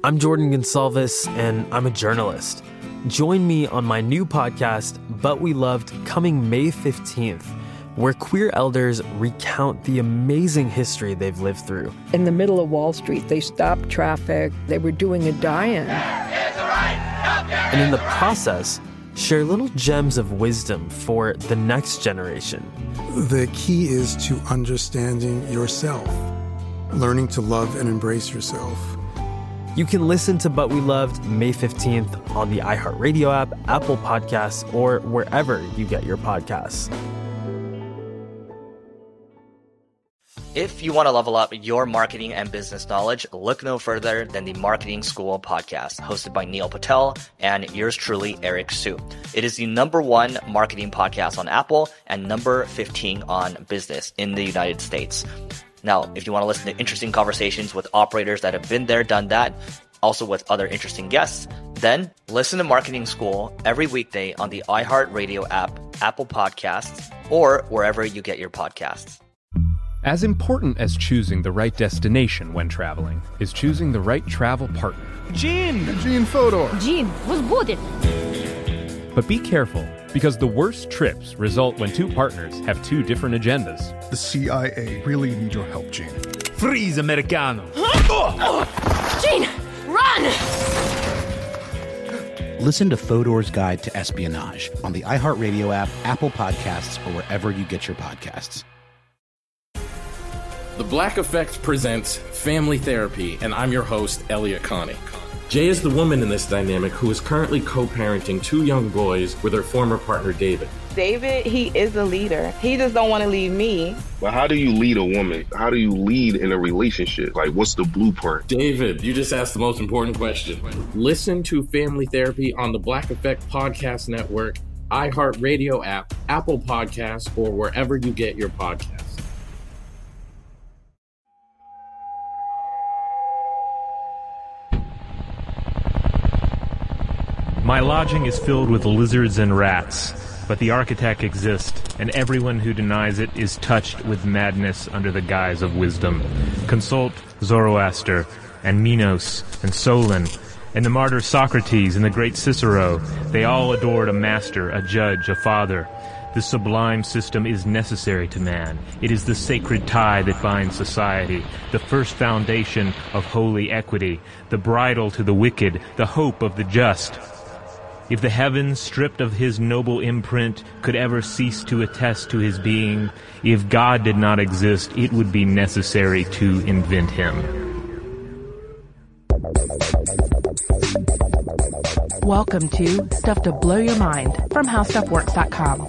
I'm Jordan Gonsalves, and I'm a journalist. Join me on my new podcast, But We Loved, coming May 15th, where queer elders recount the amazing history they've lived through. In the middle of Wall Street, they stopped traffic. They were doing a die-in. And in the process, share little gems of wisdom for the next generation. The key is to understanding yourself, learning to love and embrace yourself. You can listen to But We Loved May 15th on the iHeartRadio app, Apple Podcasts, or wherever you get your podcasts. If you want to level up your marketing and business knowledge, look no further than the Marketing School podcast, hosted by Neil Patel and yours truly, Eric Su. It is the #1 marketing podcast on Apple and number 15 on business in the United States. Now, if you want to listen to interesting conversations with operators that have been there, done that, also with other interesting guests, then listen to Marketing School every weekday on the iHeartRadio app, Apple Podcasts, or wherever you get your podcasts. As important as choosing the right destination when traveling is choosing the right travel partner. Gene Fodor. Gene, was будет? But be careful, because the worst trips result when two partners have two different agendas. The CIA really need your help, Gene. Freeze, Americano! Gene, run! Listen to Fodor's Guide to Espionage on the iHeartRadio app, Apple Podcasts, or wherever you get your podcasts. The Black Effect presents Family Therapy, and I'm your host, Elliot Connie. Jay is the woman in this dynamic who is currently co-parenting 2 young boys with her former partner, David. David, he is a leader. He just don't want to leave me. But how do you lead a woman? How do you lead in a relationship? Like, what's the blueprint? David, you just asked the most important question. Listen to Family Therapy on the Black Effect Podcast Network, iHeartRadio app, Apple Podcasts, or wherever you get your podcasts. My lodging is filled with lizards and rats, but the architect exists, and everyone who denies it is touched with madness under the guise of wisdom. Consult Zoroaster, and Minos, and Solon, and the martyr Socrates, and the great Cicero. They all adored a master, a judge, a father. The sublime system is necessary to man. It is the sacred tie that binds society, the first foundation of holy equity, the bridle to the wicked, the hope of the just. If the heavens, stripped of his noble imprint, could ever cease to attest to his being, if God did not exist, it would be necessary to invent him. Welcome to Stuff to Blow Your Mind from HowStuffWorks.com.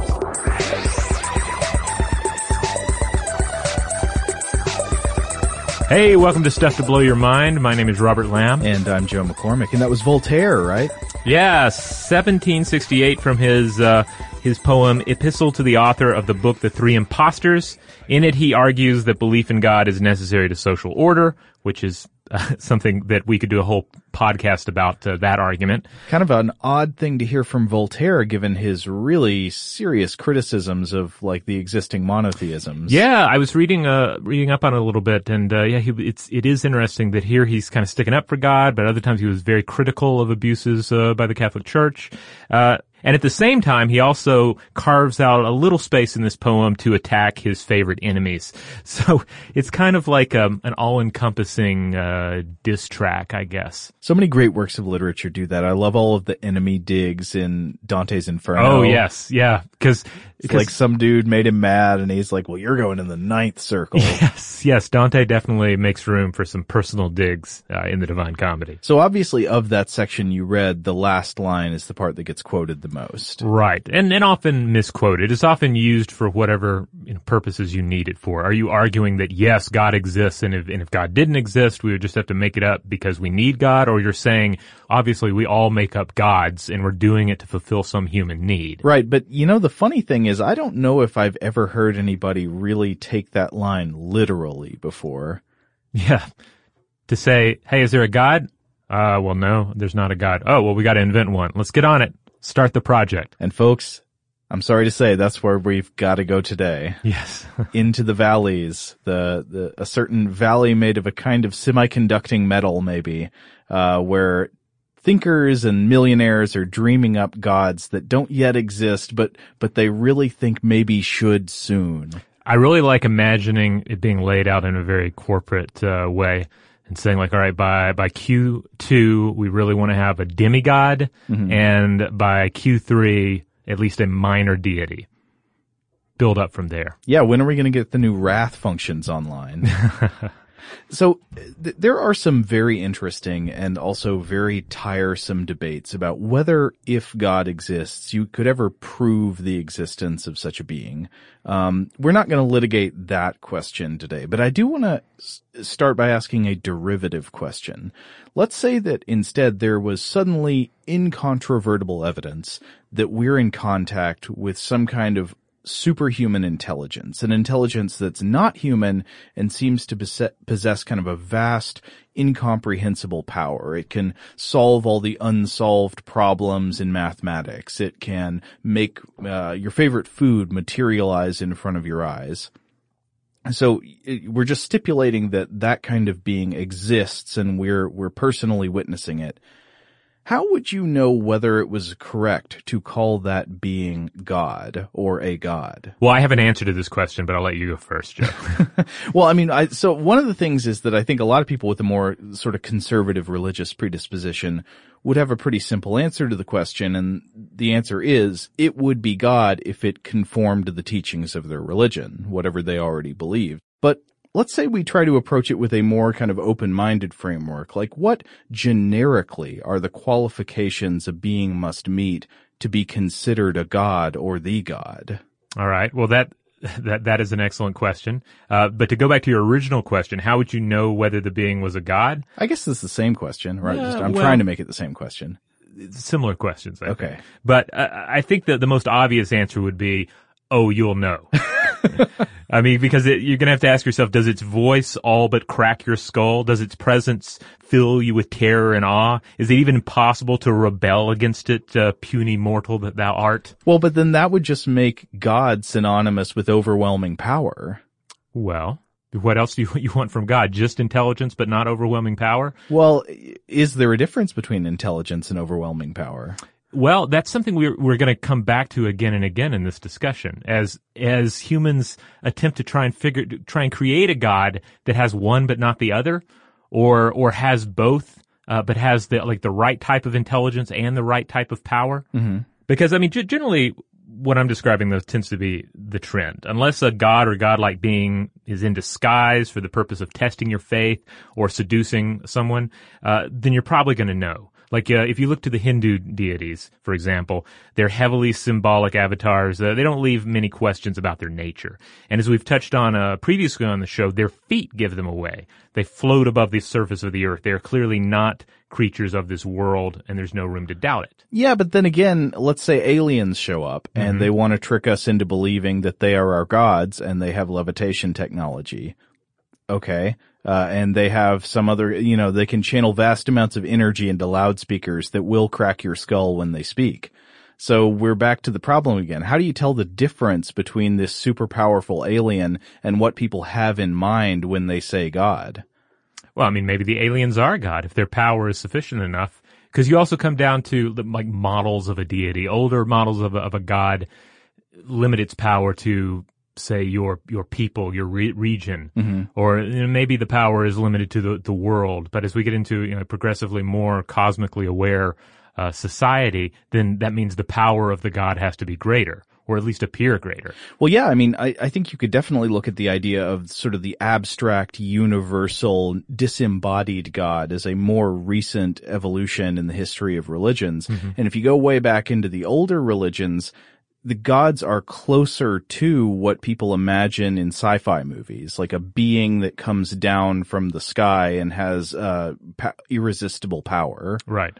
Hey, welcome to Stuff to Blow Your Mind. My name is Robert Lamb. And I'm Joe McCormick. And that was Voltaire, right? Yeah, 1768 from his poem Epistle to the Author of the Book The Three Impostors. In it, he argues that belief in God is necessary to social order, which is something that we could do a whole podcast about, that argument. Kind of an odd thing to hear from Voltaire, given his really serious criticisms of, like, the existing monotheisms. Yeah, I was reading up on it a little bit, and it is interesting that here he's kind of sticking up for God, but other times he was very critical of abuses by the Catholic Church. And at the same time, he also carves out a little space in this poem to attack his favorite enemies. So it's kind of like an all-encompassing diss track, I guess. So many great works of literature do that. I love all of the enemy digs in Dante's Inferno. Oh, yes. Yeah. Because like some dude made him mad, and he's like, well, you're going in the ninth circle. Yes. Dante definitely makes room for some personal digs in the Divine Comedy. So obviously of that section you read, the last line is the part that gets quoted the most. Right. And often misquoted. It's often used for whatever purposes you need it for. Are you arguing that, yes, God exists, and if God didn't exist, we would just have to make it up because we need God? Or you're saying, obviously, we all make up gods, and we're doing it to fulfill some human need. Right. But, the funny thing is, I don't know if I've ever heard anybody really take that line literally before. Yeah. To say, hey, is there a God? Well, no, there's not a God. Oh, well, we got to invent one. Let's get on it. Start the project. And folks, I'm sorry to say that's where we've got to go today. Yes. Into the valleys, a certain valley made of a kind of semiconducting metal, maybe, where thinkers and millionaires are dreaming up gods that don't yet exist, but they really think maybe should soon. I really like imagining it being laid out in a very corporate way and saying like, all right, by Q2, we really want to have a demigod, and by Q3, at least a minor deity. Build up from there. Yeah, when are we going to get the new wrath functions online? So there are some very interesting and also very tiresome debates about whether, if God exists, you could ever prove the existence of such a being. We're not going to litigate that question today, but I do want to start by asking a derivative question. Let's say that instead there was suddenly incontrovertible evidence that we're in contact with some kind of superhuman intelligence, an intelligence that's not human and seems to possess kind of a vast, incomprehensible power. It can solve all the unsolved problems in mathematics. It can make your favorite food materialize in front of your eyes. So we're just stipulating that kind of being exists and we're personally witnessing it. How would you know whether it was correct to call that being God or a god? Well, I have an answer to this question, but I'll let you go first, Joe. Well, I mean, so one of the things is that I think a lot of people with a more sort of conservative religious predisposition would have a pretty simple answer to the question, and the answer is it would be God if it conformed to the teachings of their religion, whatever they already believed. But let's say we try to approach it with a more kind of open-minded framework. Like, what generically are the qualifications a being must meet to be considered a god or the god? All right. Well, that is an excellent question. But to go back to your original question, how would you know whether the being was a god? I guess it's the same question, right? I'm trying to make it the same question. Similar questions, I think. Okay. But I think that the most obvious answer would be, oh, you'll know. I mean, because you're going to have to ask yourself, does its voice all but crack your skull? Does its presence fill you with terror and awe? Is it even possible to rebel against it, puny mortal that thou art? Well, but then that would just make God synonymous with overwhelming power. Well, what else do you want from God? Just intelligence but not overwhelming power? Well, is there a difference between intelligence and overwhelming power? Well, that's something we're going to come back to again and again in this discussion. As humans attempt to try and create a God that has one but not the other, or has both, but has the right type of intelligence and the right type of power. Mm-hmm. Because I mean, generally, what I'm describing though tends to be the trend. Unless a god or godlike being is in disguise for the purpose of testing your faith or seducing someone, then you're probably going to know. Like, if you look to the Hindu deities, for example, they're heavily symbolic avatars. They don't leave many questions about their nature. And as we've touched on previously on the show, their feet give them away. They float above the surface of the earth. They are clearly not creatures of this world, and there's no room to doubt it. Yeah, but then again, let's say aliens show up, and they want to trick us into believing that they are our gods, and they have levitation technology. Okay. And they have some other, they can channel vast amounts of energy into loudspeakers that will crack your skull when they speak. So we're back to the problem again. How do you tell the difference between this super powerful alien and what people have in mind when they say God? Well, I mean, maybe the aliens are God if their power is sufficient enough. Because you also come down to like models of a deity. Older models of a god limit its power to, say, your people, your region, or maybe the power is limited to the world. But as we get into progressively more cosmically aware society, then that means the power of the god has to be greater, or at least appear greater. Well, yeah, I mean, I think you could definitely look at the idea of sort of the abstract, universal, disembodied God as a more recent evolution in the history of religions. And if you go way back into the older religions, the gods are closer to what people imagine in sci-fi movies, like a being that comes down from the sky and has irresistible power. Right.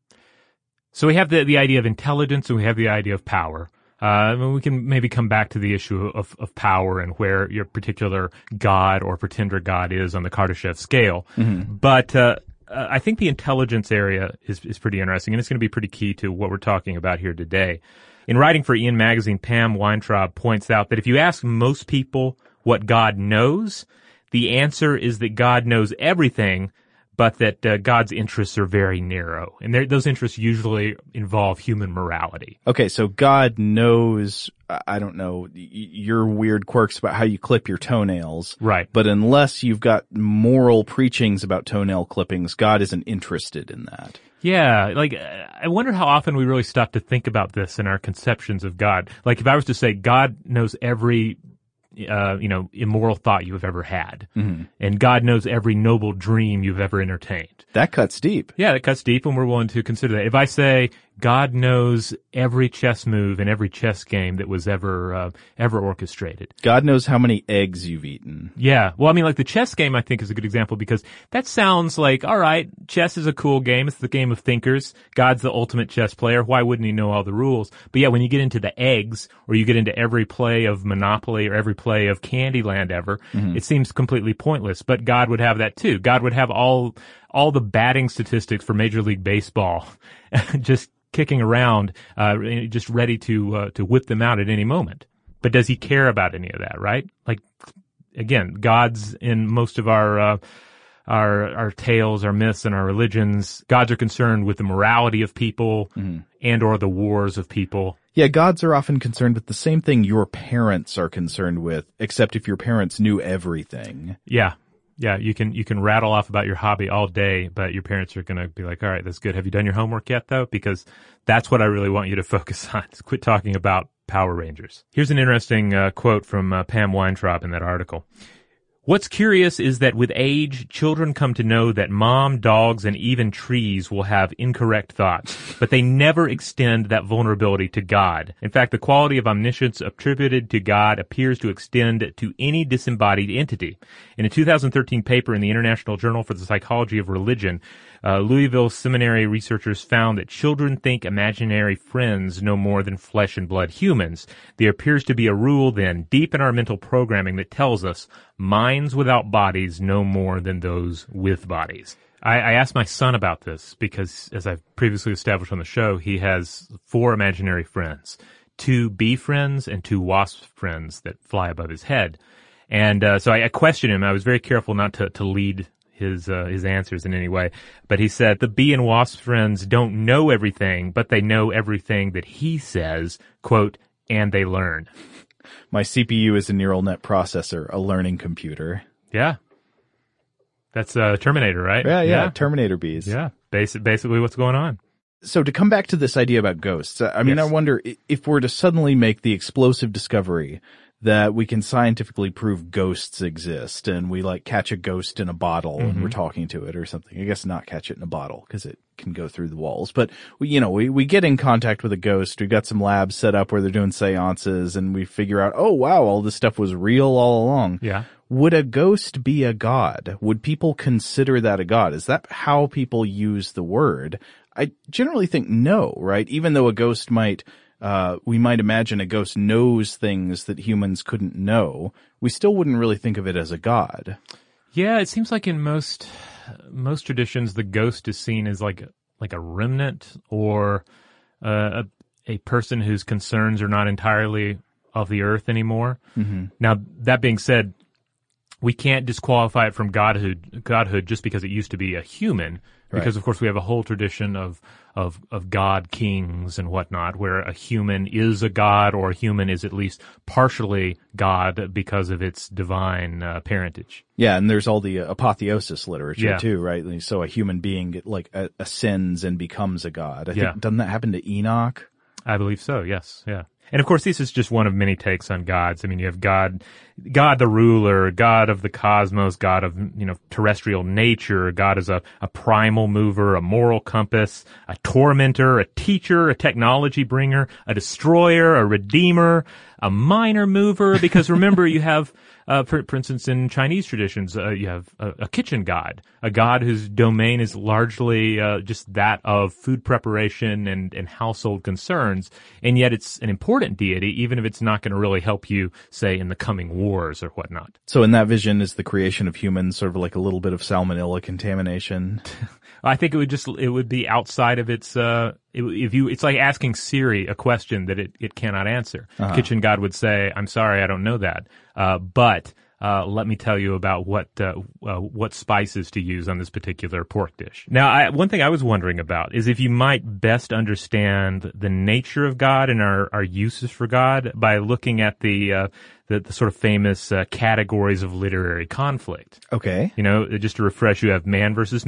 So we have the idea of intelligence and we have the idea of power. We can maybe come back to the issue of power and where your particular god or pretender god is on the Kardashev scale. But I think the intelligence area is pretty interesting, and it's going to be pretty key to what we're talking about here today. In writing for Ian Magazine, Pam Weintraub points out that if you ask most people what God knows, the answer is that God knows everything, but that God's interests are very narrow. And those interests usually involve human morality. Okay, so God knows, I don't know, your weird quirks about how you clip your toenails. Right. But unless you've got moral preachings about toenail clippings, God isn't interested in that. Yeah, like, I wonder how often we really stop to think about this in our conceptions of God. Like, if I was to say God knows every immoral thought you have ever had. Mm-hmm. And God knows every noble dream you've ever entertained. That cuts deep. Yeah, that cuts deep, and we're willing to consider that. If I say God knows every chess move and every chess game that was ever orchestrated. God knows how many eggs you've eaten. Yeah. Well, I mean, like the chess game, I think, is a good example because that sounds like, all right, chess is a cool game. It's the game of thinkers. God's the ultimate chess player. Why wouldn't he know all the rules? But yeah, when you get into the eggs or you get into every play of Monopoly or every play of Candyland ever, it seems completely pointless. But God would have that too. God would have all the batting statistics for Major League Baseball just kicking around, just ready to whip them out at any moment. But does he care about any of that, right? Like, again, gods in most of our tales, our myths, and our religions, gods are concerned with the morality of people and or the wars of people. Yeah, gods are often concerned with the same thing your parents are concerned with, except if your parents knew everything. Yeah. Yeah, you can rattle off about your hobby all day, but your parents are going to be like, all right, that's good. Have you done your homework yet, though? Because that's what I really want you to focus on. Quit talking about Power Rangers. Here's an interesting quote from Pam Weintraub in that article. What's curious is that with age, children come to know that mom, dogs, and even trees will have incorrect thoughts, but they never extend that vulnerability to God. In fact, the quality of omniscience attributed to God appears to extend to any disembodied entity. In a 2013 paper in the International Journal for the Psychology of Religion, Louisville Seminary researchers found that children think imaginary friends know more than flesh and blood humans. There appears to be a rule then, deep in our mental programming, that tells us minds without bodies know more than those with bodies. I asked my son about this because, as I've previously established on the show, he has 4 imaginary friends, 2 bee friends and 2 wasp friends that fly above his head. And so I questioned him. I was very careful not to lead his answers in any way. But he said the bee and wasp friends don't know everything, but they know everything that he says, quote, and they learn. My CPU is a neural net processor, a learning computer. Yeah. That's Terminator, right? Yeah. Terminator bees. Yeah. Basically what's going on. So to come back to this idea about ghosts, I mean, yes. I wonder if we're to suddenly make the explosive discovery that we can scientifically prove ghosts exist, and we like catch a ghost in a bottle and we're talking to it or something. I guess not catch it in a bottle because it can go through the walls. But we get in contact with a ghost. We've got some labs set up where they're doing seances, and we figure out, oh wow, all this stuff was real all along. Yeah. Would a ghost be a god? Would people consider that a god? Is that how people use the word? I generally think no, right? Even though a ghost might we might imagine a ghost knows things that humans couldn't know, we still wouldn't really think of it as a god. Yeah, it seems like in most traditions, the ghost is seen as like a remnant or a person whose concerns are not entirely of the earth anymore. Mm-hmm. Now, that being said, we can't disqualify it from godhood just because it used to be a human. Because, of course, we have a whole tradition of god kings and whatnot, where a human is a god or a human is at least partially God because of its divine parentage. Yeah, and there's all the apotheosis literature too, right? So a human being ascends and becomes a god. I think, doesn't that happen to Enoch? I believe so, yes, yeah. And of course, this is just one of many takes on gods. I mean, you have God the ruler, God of the cosmos, God of, terrestrial nature. God is a primal mover, a moral compass, a tormentor, a teacher, a technology bringer, a destroyer, a redeemer, a minor mover. Because remember, you have, for instance, in Chinese traditions, you have a kitchen god, a god whose domain is largely just that of food preparation and household concerns, and yet it's an important deity, even if it's not going to really help you, say, in the coming wars or whatnot. So in that vision, is the creation of humans sort of like a little bit of salmonella contamination? I think it would be outside of its It's like asking Siri a question that it cannot answer. Kitchen God would say, "I'm sorry, I don't know that, but let me tell you about what spices to use on this particular pork dish." Now, one thing I was wondering about is if you might best understand the nature of God and our uses for God by looking at the sort of famous categories of literary conflict. Okay. Just to refresh, you have man versus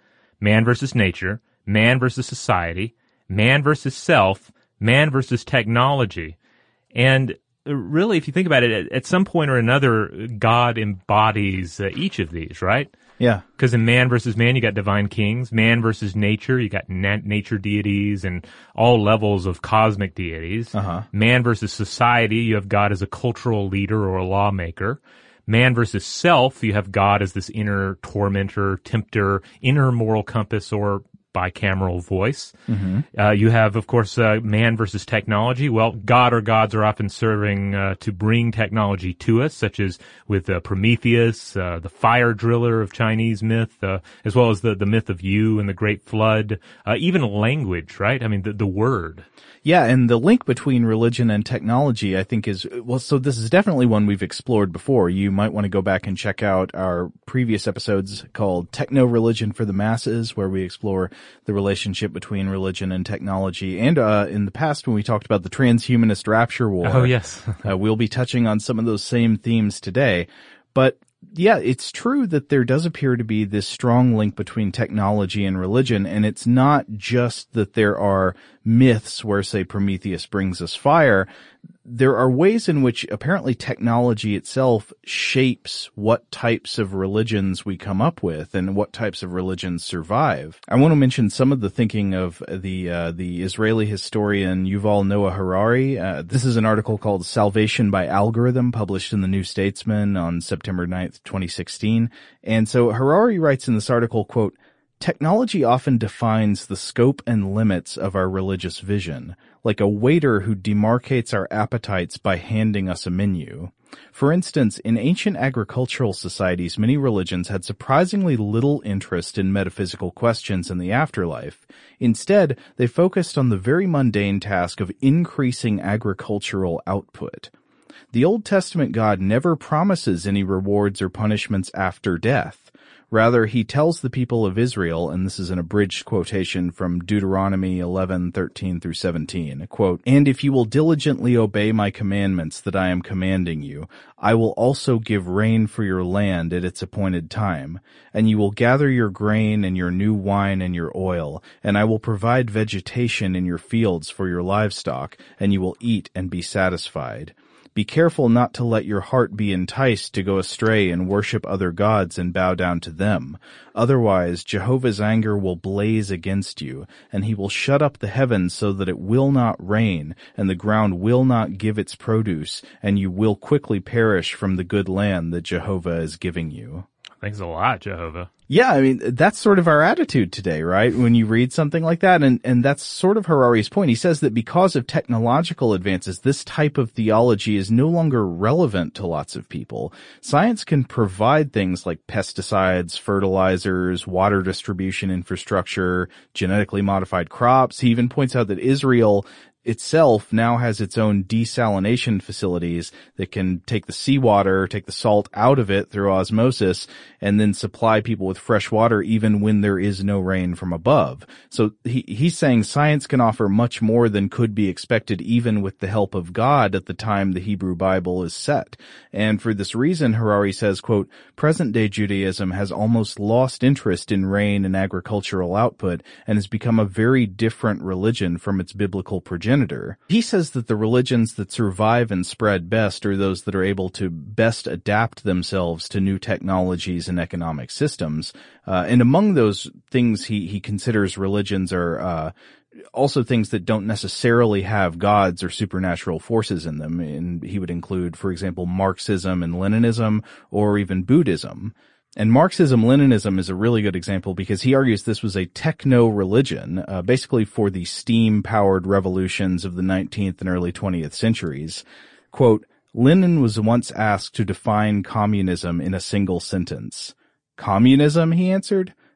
nature, man versus society, man versus self, man versus technology. And really, if you think about it, at some point or another, God embodies each of these, right? Yeah. Because in man versus man, you got divine kings. Man versus nature, you got nature deities and all levels of cosmic deities. Man versus society, you have God as a cultural leader or a lawmaker. Man versus self, you have God as this inner tormentor, tempter, inner moral compass, or bicameral voice. You have, of course, man versus technology. Well, God or gods are often serving to bring technology to us, such as with Prometheus, the fire driller of Chinese myth, as well as the myth of you and the Great Flood, even language, right? I mean, the word. Yeah, and the link between religion and technology, I think, so this is definitely one we've explored before. You might want to go back and check out our previous episodes called Techno-Religion for the Masses, where we explore the relationship between religion and technology. And in the past, when we talked about the transhumanist rapture war. Oh, yes. We'll be touching on some of those same themes today. But yeah, it's true that there does appear to be this strong link between technology and religion, and it's not just that there are myths where, say, Prometheus brings us fire. There are ways in which apparently technology itself shapes what types of religions we come up with and what types of religions survive. I want to mention some of the thinking of the Israeli historian Yuval Noah Harari. This is an article called Salvation by Algorithm, published in the New Statesman on September 9th, 2016. And so Harari writes in this article, quote, "Technology often defines the scope and limits of our religious vision, like a waiter who demarcates our appetites by handing us a menu. For instance, in ancient agricultural societies, many religions had surprisingly little interest in metaphysical questions in the afterlife. Instead, they focused on the very mundane task of increasing agricultural output. The Old Testament God never promises any rewards or punishments after death. Rather, he tells the people of Israel, and this is an abridged quotation from Deuteronomy 11:13 through 17, quote, "And if you will diligently obey my commandments that I am commanding you, I will also give rain for your land at its appointed time, and you will gather your grain and your new wine and your oil, and I will provide vegetation in your fields for your livestock, and you will eat and be satisfied. Be careful not to let your heart be enticed to go astray and worship other gods and bow down to them. Otherwise, Jehovah's anger will blaze against you, and he will shut up the heavens so that it will not rain, and the ground will not give its produce, and you will quickly perish from the good land that Jehovah is giving you." Thanks a lot, Jehovah. Yeah, I mean, that's sort of our attitude today, right? When you read something like that, and that's sort of Harari's point. He says that because of technological advances, this type of theology is no longer relevant to lots of people. Science can provide things like pesticides, fertilizers, water distribution infrastructure, genetically modified crops. He even points out that Israel itself now has its own desalination facilities that can take the seawater, take the salt out of it through osmosis, and then supply people with fresh water even when there is no rain from above. So he's saying science can offer much more than could be expected even with the help of God at the time the Hebrew Bible is set. And for this reason, Harari says, quote, "Present-day Judaism has almost lost interest in rain and agricultural output and has become a very different religion from its biblical progenitor. He says that the religions that survive and spread best are those that are able to best adapt themselves to new technologies and economic systems. And among those things he considers religions are also things that don't necessarily have gods or supernatural forces in them. And he would include, for example, Marxism and Leninism, or even Buddhism. And Marxism-Leninism is a really good example because he argues this was a techno-religion, basically for the steam-powered revolutions of the 19th and early 20th centuries. Quote, "Lenin was once asked to define communism in a single sentence. 'Communism,' he answered.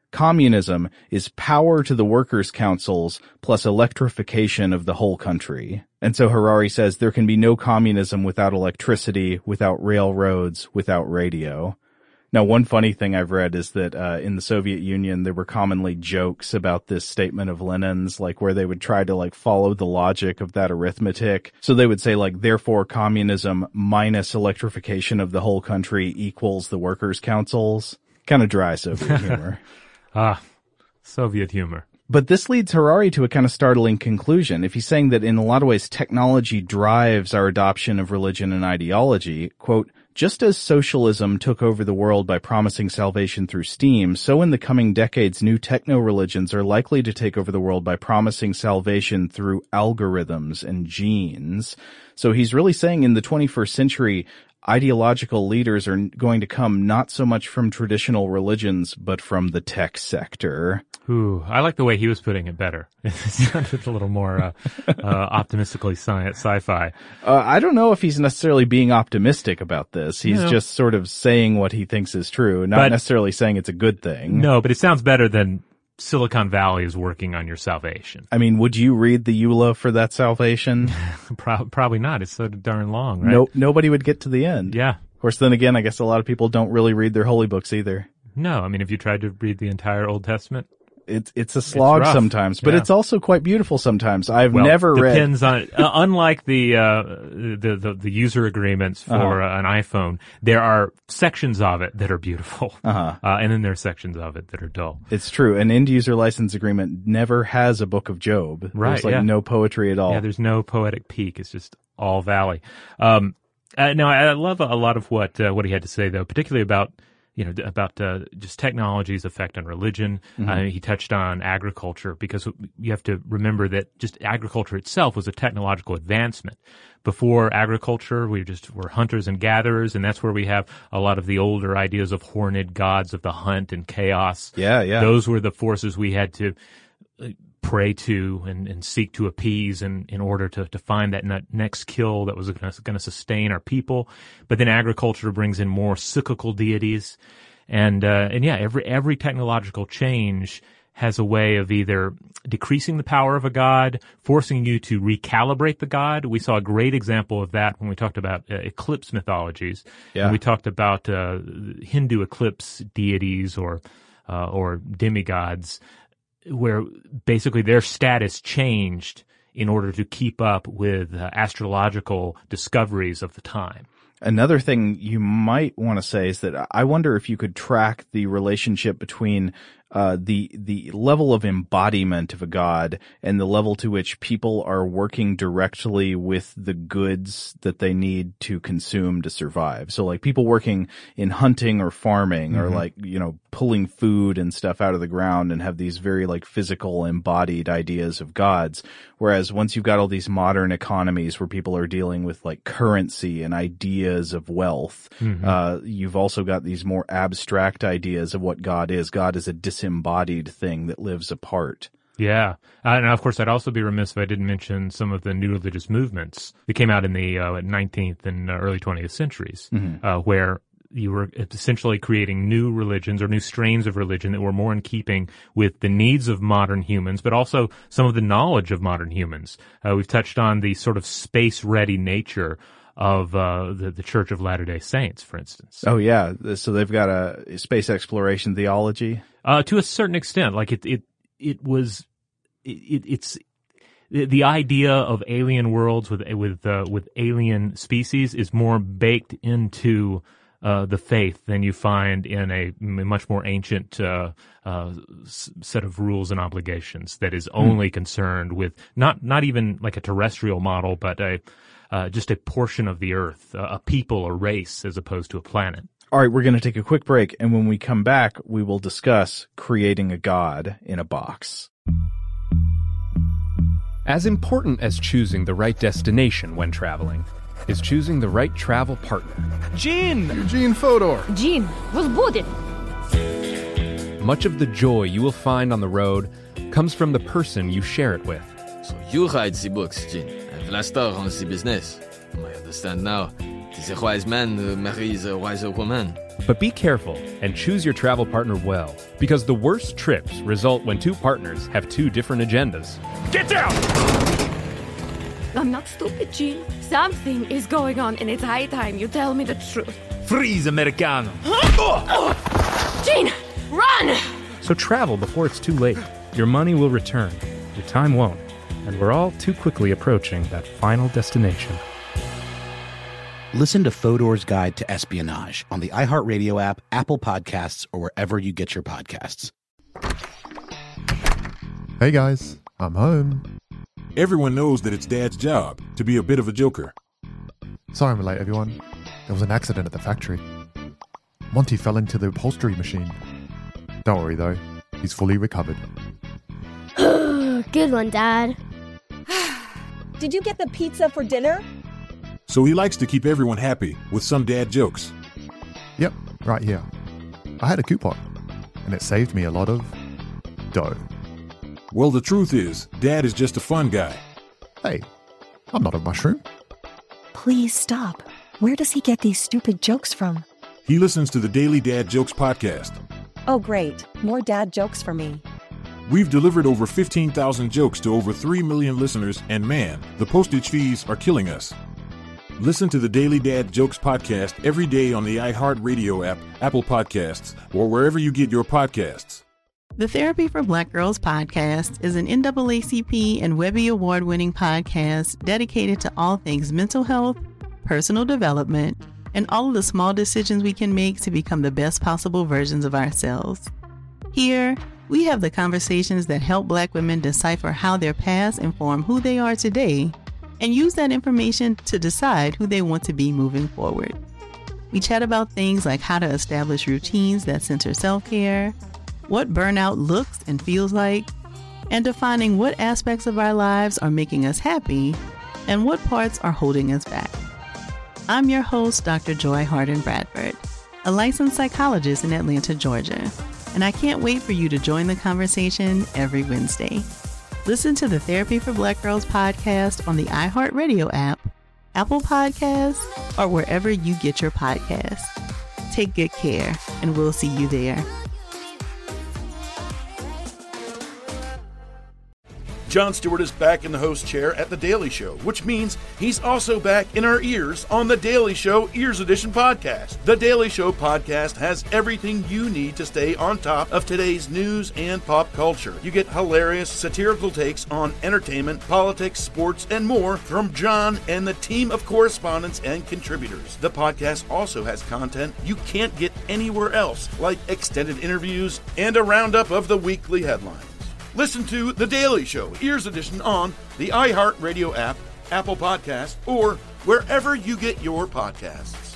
communism is power to the workers' councils plus electrification of the whole country. And so Harari says there can be no communism without electricity, without railroads, without radio. Now, one funny thing I've read is that in the Soviet Union, there were commonly jokes about this statement of Lenin's, like where they would try to like follow the logic of that arithmetic. So they would say like, therefore communism minus electrification of the whole country equals the workers' councils. Kind of dry Soviet humor. Soviet humor. But this leads Harari to a kind of startling conclusion. If he's saying that in a lot of ways technology drives our adoption of religion and ideology, quote, just as socialism took over the world by promising salvation through steam, so in the coming decades, new techno-religions are likely to take over the world by promising salvation through algorithms and genes. So he's really saying in the 21st century, ideological leaders are going to come not so much from traditional religions, but from the tech sector. Ooh, I like the way he was putting it better. It sounded a little more optimistically sci-fi. I don't know if he's necessarily being optimistic about this. He's just sort of saying what he thinks is true, not necessarily saying it's a good thing. No, but it sounds better than Silicon Valley is working on your salvation. I mean, would you read the EULA for that salvation? Probably not. It's so darn long, right? Nobody would get to the end. Yeah. Of course, then again, I guess a lot of people don't really read their holy books either. No, I mean, if you tried to read the entire Old Testament, it's a slog sometimes, but it's also quite beautiful sometimes. I've never read. Depends on unlike the user agreements for an iPhone, there are sections of it that are beautiful, and then there are sections of it that are dull. It's true. An end user license agreement never has a book of Job. Right? There's no poetry at all. Yeah, there's no poetic peak. It's just all valley. Now I love a lot of what he had to say though, particularly about just technology's effect on religion. Mm-hmm. He touched on agriculture because you have to remember that just agriculture itself was a technological advancement. Before agriculture, we were hunters and gatherers, and that's where we have a lot of the older ideas of horned gods of the hunt and chaos. Yeah. Those were the forces we had to pray to and seek to appease in order to find that next kill that was going to sustain our people. But then agriculture brings in more cyclical deities, and every technological change has a way of either decreasing the power of a god, forcing you to recalibrate the god. We saw a great example of that when we talked about eclipse mythologies. Yeah. And we talked about Hindu eclipse deities or demigods, where basically their status changed in order to keep up with astrological discoveries of the time. Another thing you might want to say is that I wonder if you could track the relationship between the level of embodiment of a god and the level to which people are working directly with the goods that they need to consume to survive. So like people working in hunting or farming or like, pulling food and stuff out of the ground and have these very like physical embodied ideas of gods. Whereas once you've got all these modern economies where people are dealing with like currency and ideas of wealth, you've also got these more abstract ideas of what God is. God is a disembodied thing that lives apart. Yeah. And of course, I'd also be remiss if I didn't mention some of the new religious movements that came out in the 19th and early 20th centuries, where you were essentially creating new religions or new strains of religion that were more in keeping with the needs of modern humans, but also some of the knowledge of modern humans. We've touched on the sort of space-ready nature of the Church of Latter-day Saints, for instance. Oh, yeah. So they've got a space exploration theology? To a certain extent. Like it's the idea of alien worlds with alien species is more baked into the faith than you find in a much more ancient set of rules and obligations that is only concerned with not even like a terrestrial model, but just a portion of the earth, a people, a race, as opposed to a planet. All right, we're going to take a quick break, and when we come back, we will discuss creating a god in a box. As important as choosing the right destination when traveling is choosing the right travel partner. Gene! Eugene Fodor! Gene, возбудит! Much of the joy you will find on the road comes from the person you share it with. So you write the books, Gene, and Vlastar runs the business. I understand now. It is a wise man who marries a wiser woman. But be careful and choose your travel partner well, because the worst trips result when two partners have two different agendas. Get down! I'm not stupid, Gene. Something is going on, and it's high time you tell me the truth. Freeze, Americano! Gene, run! So travel before it's too late. Your money will return, your time won't, and we're all too quickly approaching that final destination. Listen to Fodor's Guide to Espionage on the iHeartRadio app, Apple Podcasts, or wherever you get your podcasts. Hey guys, I'm home. Everyone knows that it's Dad's job to be a bit of a joker. Sorry I'm late, everyone. There was an accident at the factory. Monty fell into the upholstery machine. Don't worry though, he's fully recovered. Good one, Dad. Did you get the pizza for dinner? So he likes to keep everyone happy with some dad jokes. Yep, right here. I had a coupon, and it saved me a lot of dough. Well, the truth is, Dad is just a fun guy. Hey, I'm not a mushroom. Please stop. Where does he get these stupid jokes from? He listens to the Daily Dad Jokes podcast. Oh, great. More dad jokes for me. We've delivered over 15,000 jokes to over 3 million listeners, and man, the postage fees are killing us. Listen to the Daily Dad Jokes podcast every day on the iHeartRadio app, Apple Podcasts, or wherever you get your podcasts. The Therapy for Black Girls podcast is an NAACP and Webby Award-winning podcast dedicated to all things mental health, personal development, and all of the small decisions we can make to become the best possible versions of ourselves. Here, we have the conversations that help Black women decipher how their past inform who they are today, and use that information to decide who they want to be moving forward. We chat about things like how to establish routines that center self-care, what burnout looks and feels like, and defining what aspects of our lives are making us happy and what parts are holding us back. I'm your host, Dr. Joy Harden Bradford, a licensed psychologist in Atlanta, Georgia, and I can't wait for you to join the conversation every Wednesday. Listen to the Therapy for Black Girls podcast on the iHeartRadio app, Apple Podcasts, or wherever you get your podcasts. Take good care, and we'll see you there. Jon Stewart is back in the host chair at The Daily Show, which means he's also back in our ears on The Daily Show Ears Edition podcast. The Daily Show podcast has everything you need to stay on top of today's news and pop culture. You get hilarious, satirical takes on entertainment, politics, sports, and more from Jon and the team of correspondents and contributors. The podcast also has content you can't get anywhere else, like extended interviews and a roundup of the weekly headlines. Listen to The Daily Show, Ears Edition, on the iHeartRadio app, Apple Podcasts, or wherever you get your podcasts.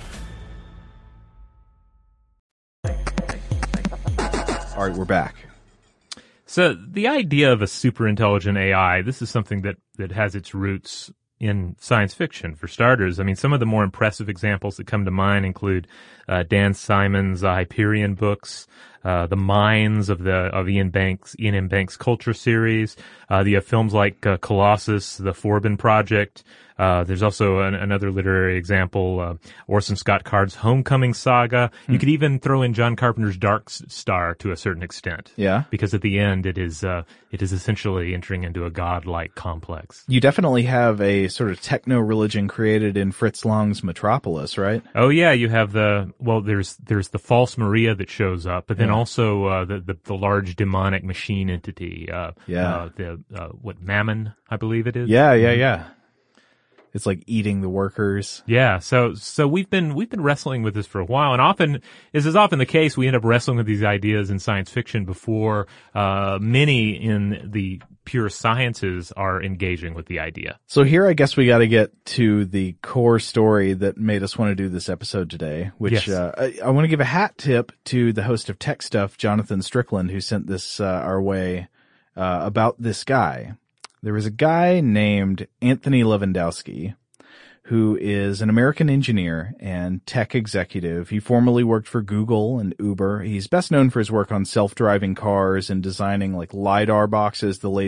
All right, we're back. So the idea of a super intelligent AI, this is something that has its roots in science fiction, for starters. I mean, some of the more impressive examples that come to mind include Dan Simon's Hyperion books, the Minds of Ian M. Banks' Culture series. You have films like Colossus, The Forbin Project. There's also another literary example, Orson Scott Card's Homecoming Saga. You could even throw in John Carpenter's Dark Star to a certain extent. Yeah. Because at the end, it is essentially entering into a godlike complex. You definitely have a sort of techno-religion created in Fritz Lang's Metropolis, right? Oh yeah, you have there's the false Maria that shows up, but then also the large demonic machine entity. What Mammon, I believe it is. Yeah. It's like eating the workers. Yeah. So we've been wrestling with this for a while, and often, as is often the case, we end up wrestling with these ideas in science fiction before many in the pure sciences are engaging with the idea. So here, I guess we got to get to the core story that made us want to do this episode today, which yes. I want to give a hat tip to the host of Tech Stuff, Jonathan Strickland, who sent this our way about this guy. There was a guy named Anthony Lewandowski who is an American engineer and tech executive. He formerly worked for Google and Uber. He's best known for his work on self-driving cars and designing like LiDAR boxes, the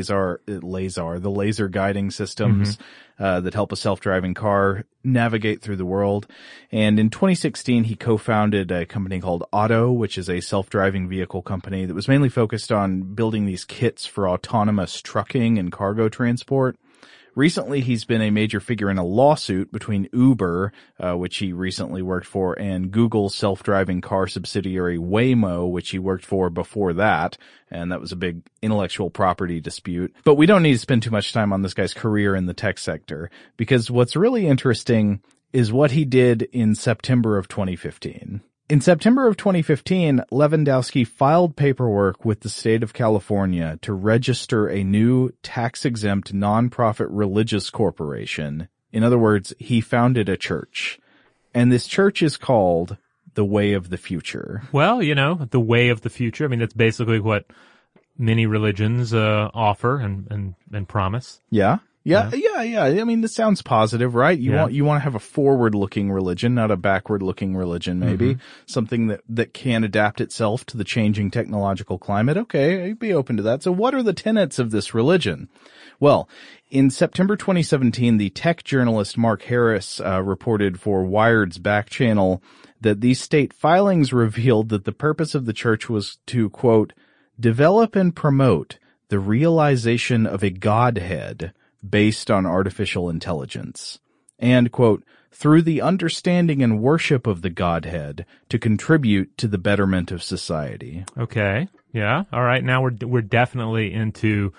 laser guiding systems that help a self-driving car navigate through the world. And in 2016, he co-founded a company called Otto, which is a self-driving vehicle company that was mainly focused on building these kits for autonomous trucking and cargo transport. Recently, he's been a major figure in a lawsuit between Uber, which he recently worked for, and Google's self-driving car subsidiary Waymo, which he worked for before that. And that was a big intellectual property dispute. But we don't need to spend too much time on this guy's career in the tech sector, because what's really interesting is what he did in September of 2015. In September of 2015, Lewandowski filed paperwork with the state of California to register a new tax-exempt nonprofit religious corporation. In other words, he founded a church. And this church is called the Way of the Future. Well, you know, the Way of the Future. I mean, that's basically what many religions offer and promise. Yeah. Yeah. I mean, this sounds positive, right? You want to have a forward-looking religion, not a backward-looking religion, maybe. Something that can adapt itself to the changing technological climate. Okay, I'd be open to that. So what are the tenets of this religion? Well, in September 2017, the tech journalist Mark Harris reported for Wired's back channel that these state filings revealed that the purpose of the church was to, quote, develop and promote the realization of a Godhead based on artificial intelligence, and, quote, through the understanding and worship of the Godhead to contribute to the betterment of society. Okay. Yeah. All right. Now we're definitely into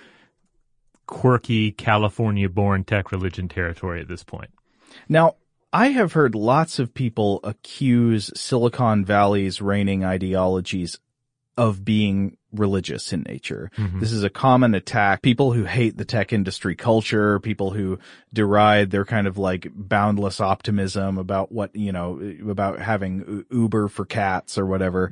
quirky California-born tech religion territory at this point. Now, I have heard lots of people accuse Silicon Valley's reigning ideologies of being religious in nature. This is a common attack. People who hate the tech industry culture, people who deride their kind of like boundless optimism about what, you know, about having Uber for cats or whatever.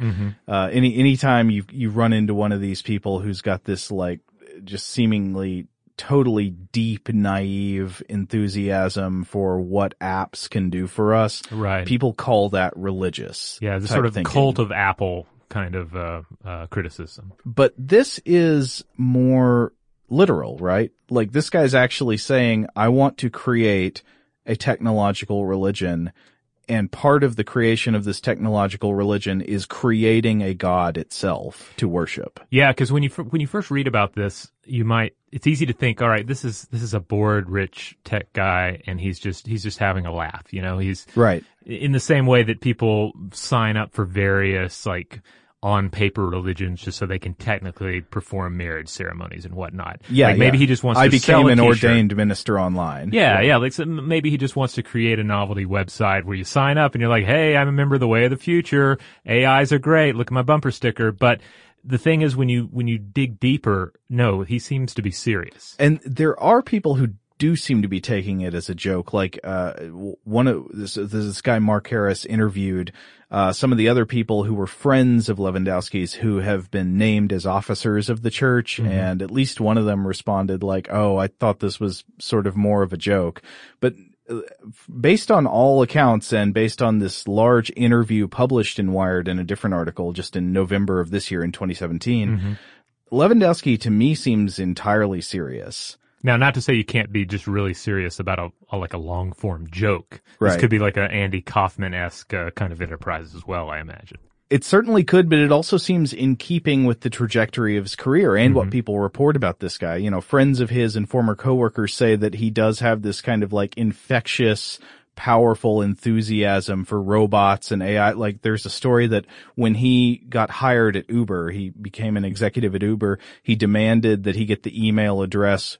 Anytime you run into one of these people who's got this like just seemingly totally deep, naive enthusiasm for what apps can do for us. Right. People call that religious. Yeah, the sort of thinking. Cult of Apple kind of criticism. But this is more literal, right? Like this guy's actually saying, I want to create a technological religion, and part of the creation of this technological religion is creating a god itself to worship. Yeah, because when you first read about this, it's easy to think, all right, this is a bored, rich tech guy, and he's just having a laugh. You know, he's right in the same way that people sign up for various like on paper religions just so they can technically perform marriage ceremonies and whatnot. Yeah, like maybe he just wants to became sell a an t-shirt. Ordained minister online. Yeah. Like so maybe he just wants to create a novelty website where you sign up and you're like, hey, I'm a member of the Way of the Future. AIs are great. Look at my bumper sticker. But the thing is, when you dig deeper, no, he seems to be serious. And there are people who do seem to be taking it as a joke. Like, this guy, Mark Harris, interviewed some of the other people who were friends of Lewandowski's who have been named as officers of the church. And at least one of them responded like, oh, I thought this was sort of more of a joke. But based on all accounts and based on this large interview published in Wired in a different article just in November of this year in 2017, Lewandowski to me seems entirely serious. Now, not to say you can't be just really serious about a long form joke. Right. This could be like a Andy Kaufman-esque kind of enterprise as well, I imagine. It certainly could, but it also seems in keeping with the trajectory of his career and what people report about this guy. You know, friends of his and former coworkers say that he does have this kind of like infectious, powerful enthusiasm for robots and AI. Like there's a story that when he got hired at Uber, he became an executive at Uber, he demanded that he get the email address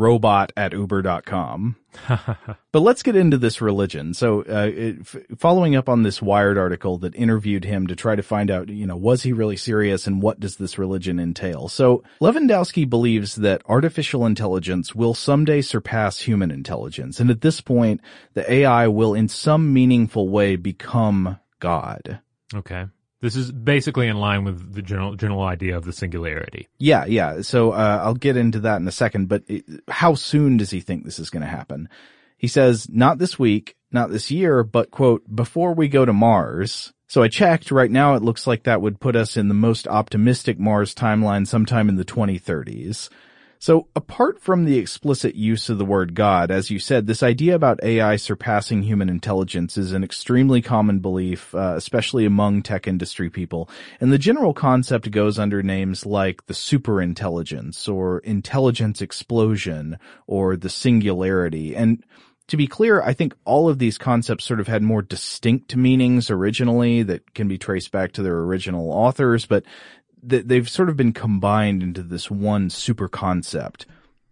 robot@uber.com. But let's get into this religion. So, following up on this Wired article that interviewed him to try to find out, you know, was he really serious and what does this religion entail? So, Lewandowski believes that artificial intelligence will someday surpass human intelligence. And at this point, the AI will in some meaningful way become God. Okay. This is basically in line with the general idea of the singularity. Yeah. So I'll get into that in a second, but how soon does he think this is going to happen? He says, not this week, not this year, but, quote, before we go to Mars. So I checked. Right now it looks like that would put us in the most optimistic Mars timeline sometime in the 2030s. So apart from the explicit use of the word God, as you said, this idea about AI surpassing human intelligence is an extremely common belief, especially among tech industry people. And the general concept goes under names like the superintelligence or intelligence explosion or the singularity. And to be clear, I think all of these concepts sort of had more distinct meanings originally that can be traced back to their original authors, but they've sort of been combined into this one super concept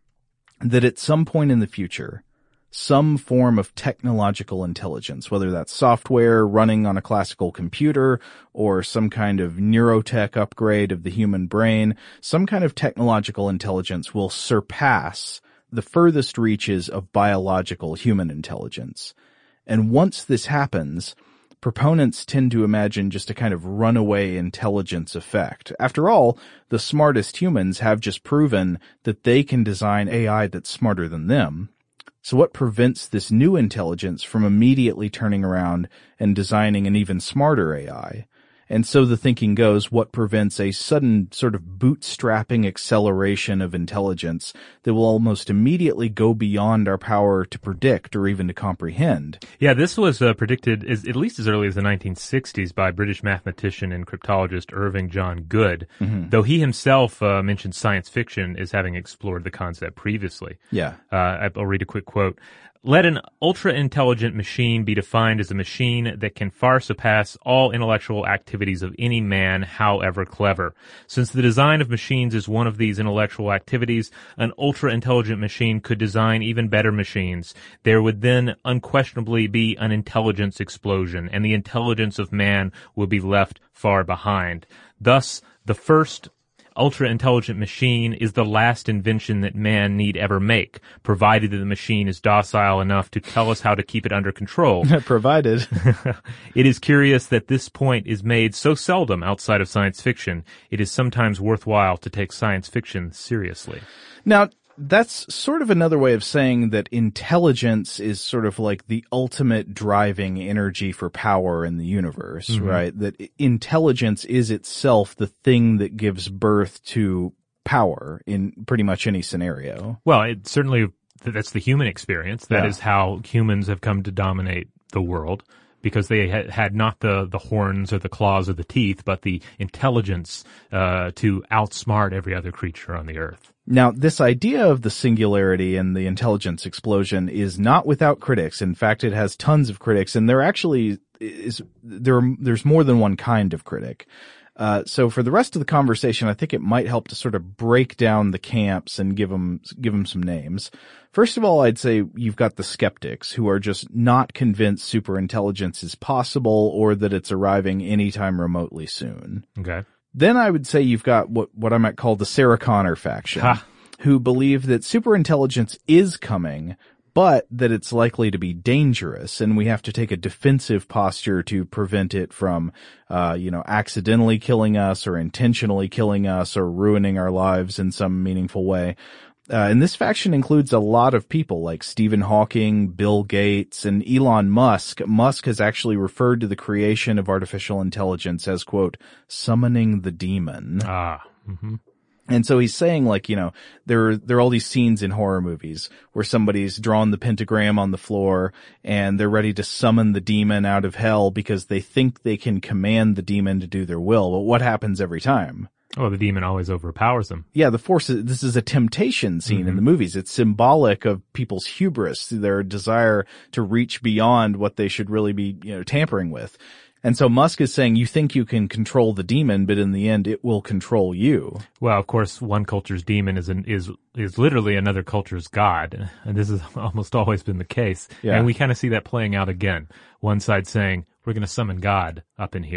that at some point in the future, some form of technological intelligence, whether that's software running on a classical computer or some kind of neurotech upgrade of the human brain, some kind of technological intelligence will surpass the furthest reaches of biological human intelligence. And once this happens, proponents tend to imagine just a kind of runaway intelligence effect. After all, the smartest humans have just proven that they can design AI that's smarter than them. So what prevents this new intelligence from immediately turning around and designing an even smarter AI? And so the thinking goes, what prevents a sudden sort of bootstrapping acceleration of intelligence that will almost immediately go beyond our power to predict or even to comprehend? Yeah, this was predicted at least as early as the 1960s by British mathematician and cryptologist Irving John Good, though he himself mentioned science fiction as having explored the concept previously. Yeah. I'll read a quick quote. Let an ultra-intelligent machine be defined as a machine that can far surpass all intellectual activities of any man, however clever. Since the design of machines is one of these intellectual activities, an ultra-intelligent machine could design even better machines. There would then unquestionably be an intelligence explosion, and the intelligence of man will be left far behind. Thus, the first ultra-intelligent machine is the last invention that man need ever make, provided that the machine is docile enough to tell us how to keep it under control. Provided. It is curious that this point is made so seldom outside of science fiction. It is sometimes worthwhile to take science fiction seriously. Now, that's sort of another way of saying that intelligence is sort of like the ultimate driving energy for power in the universe, right? That intelligence is itself the thing that gives birth to power in pretty much any scenario. Well, it certainly, that's the human experience. That is how humans have come to dominate the world, because they had not the horns or the claws or the teeth, but the intelligence to outsmart every other creature on the earth. Now, this idea of the singularity and the intelligence explosion is not without critics. In fact, it has tons of critics, and there's more than one kind of critic. So for the rest of the conversation, I think it might help to sort of break down the camps and give them some names. First of all, I'd say you've got the skeptics who are just not convinced superintelligence is possible or that it's arriving anytime remotely soon. Okay. Then I would say you've got what I might call the Sarah Connor faction, who believe that superintelligence is coming, but that it's likely to be dangerous, and we have to take a defensive posture to prevent it from, accidentally killing us or intentionally killing us or ruining our lives in some meaningful way. And this faction includes a lot of people like Stephen Hawking, Bill Gates, and Elon Musk. Musk has actually referred to the creation of artificial intelligence as, quote, summoning the demon. And so he's saying, like, there are all these scenes in horror movies where somebody's drawn the pentagram on the floor and they're ready to summon the demon out of hell because they think they can command the demon to do their will. But what happens every time? Oh, the demon always overpowers them. Yeah, this is a temptation scene in the movies. It's symbolic of people's hubris, their desire to reach beyond what they should really be, tampering with. And so Musk is saying you think you can control the demon, but in the end it will control you. Well, of course, one culture's demon is literally another culture's god, and this has almost always been the case. Yeah. And we kind of see that playing out again. One side saying, we're going to summon God up in here.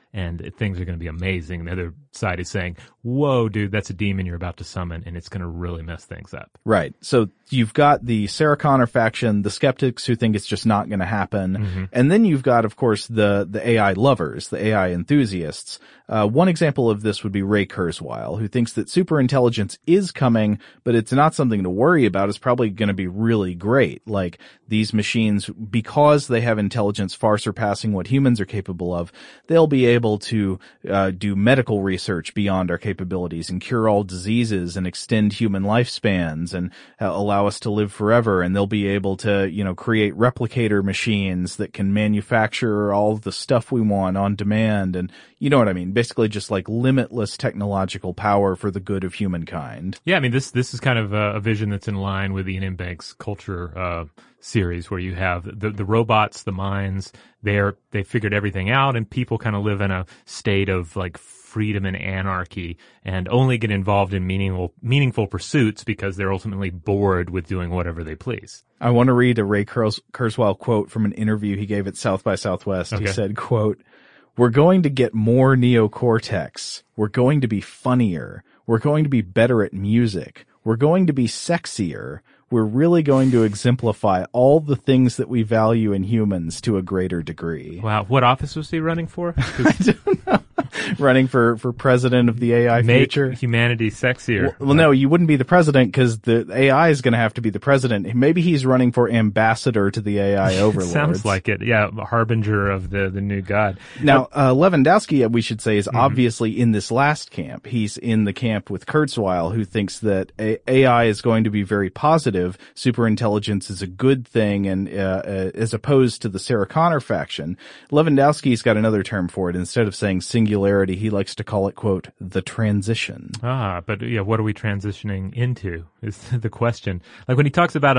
and things are going to be amazing. The other side is saying, whoa, dude, that's a demon you're about to summon, and it's going to really mess things up. Right. So you've got the Sarah Connor faction, the skeptics who think it's just not going to happen. And then you've got, of course, the AI lovers, the AI enthusiasts. One example of this would be Ray Kurzweil, who thinks that superintelligence is coming, but it's not something to worry about. It's probably going to be really great. Like, these machines, because they have intelligence far surpassing what humans are capable of, they'll be able to do medical research beyond our capabilities and cure all diseases and extend human lifespans and allow us to live forever. And they'll be able to, create replicator machines that can manufacture all the stuff we want on demand. And you know what I mean? Basically just like limitless technological power for the good of humankind. Yeah, I mean, this is kind of a vision that's in line with Ian M. Banks' culture series, where you have the robots, the minds, they figured everything out, and people kind of live in a state of like freedom and anarchy and only get involved in meaningful pursuits because they're ultimately bored with doing whatever they please. I want to read a Ray Kurzweil quote from an interview he gave at South by Southwest. Okay. He said, quote, "We're going to get more neocortex. We're going to be funnier. We're going to be better at music. We're going to be sexier. We're really going to exemplify all the things that we value in humans to a greater degree." Wow. What office was he running for? I don't know. Running for president of the AI future. Make humanity sexier. Well, no, you wouldn't be the president because the AI is going to have to be the president. Maybe he's running for ambassador to the AI overlords. Sounds like it. Yeah, harbinger of the new god. Now, Lewandowski, we should say, is obviously in this last camp. He's in the camp with Kurzweil, who thinks that AI is going to be very positive. Superintelligence is a good thing, and as opposed to the Sarah Connor faction. Lewandowski's got another term for it. Instead of saying singularity, he likes to call it, quote, the transition. But yeah, what are we transitioning into is the question. Like when he talks about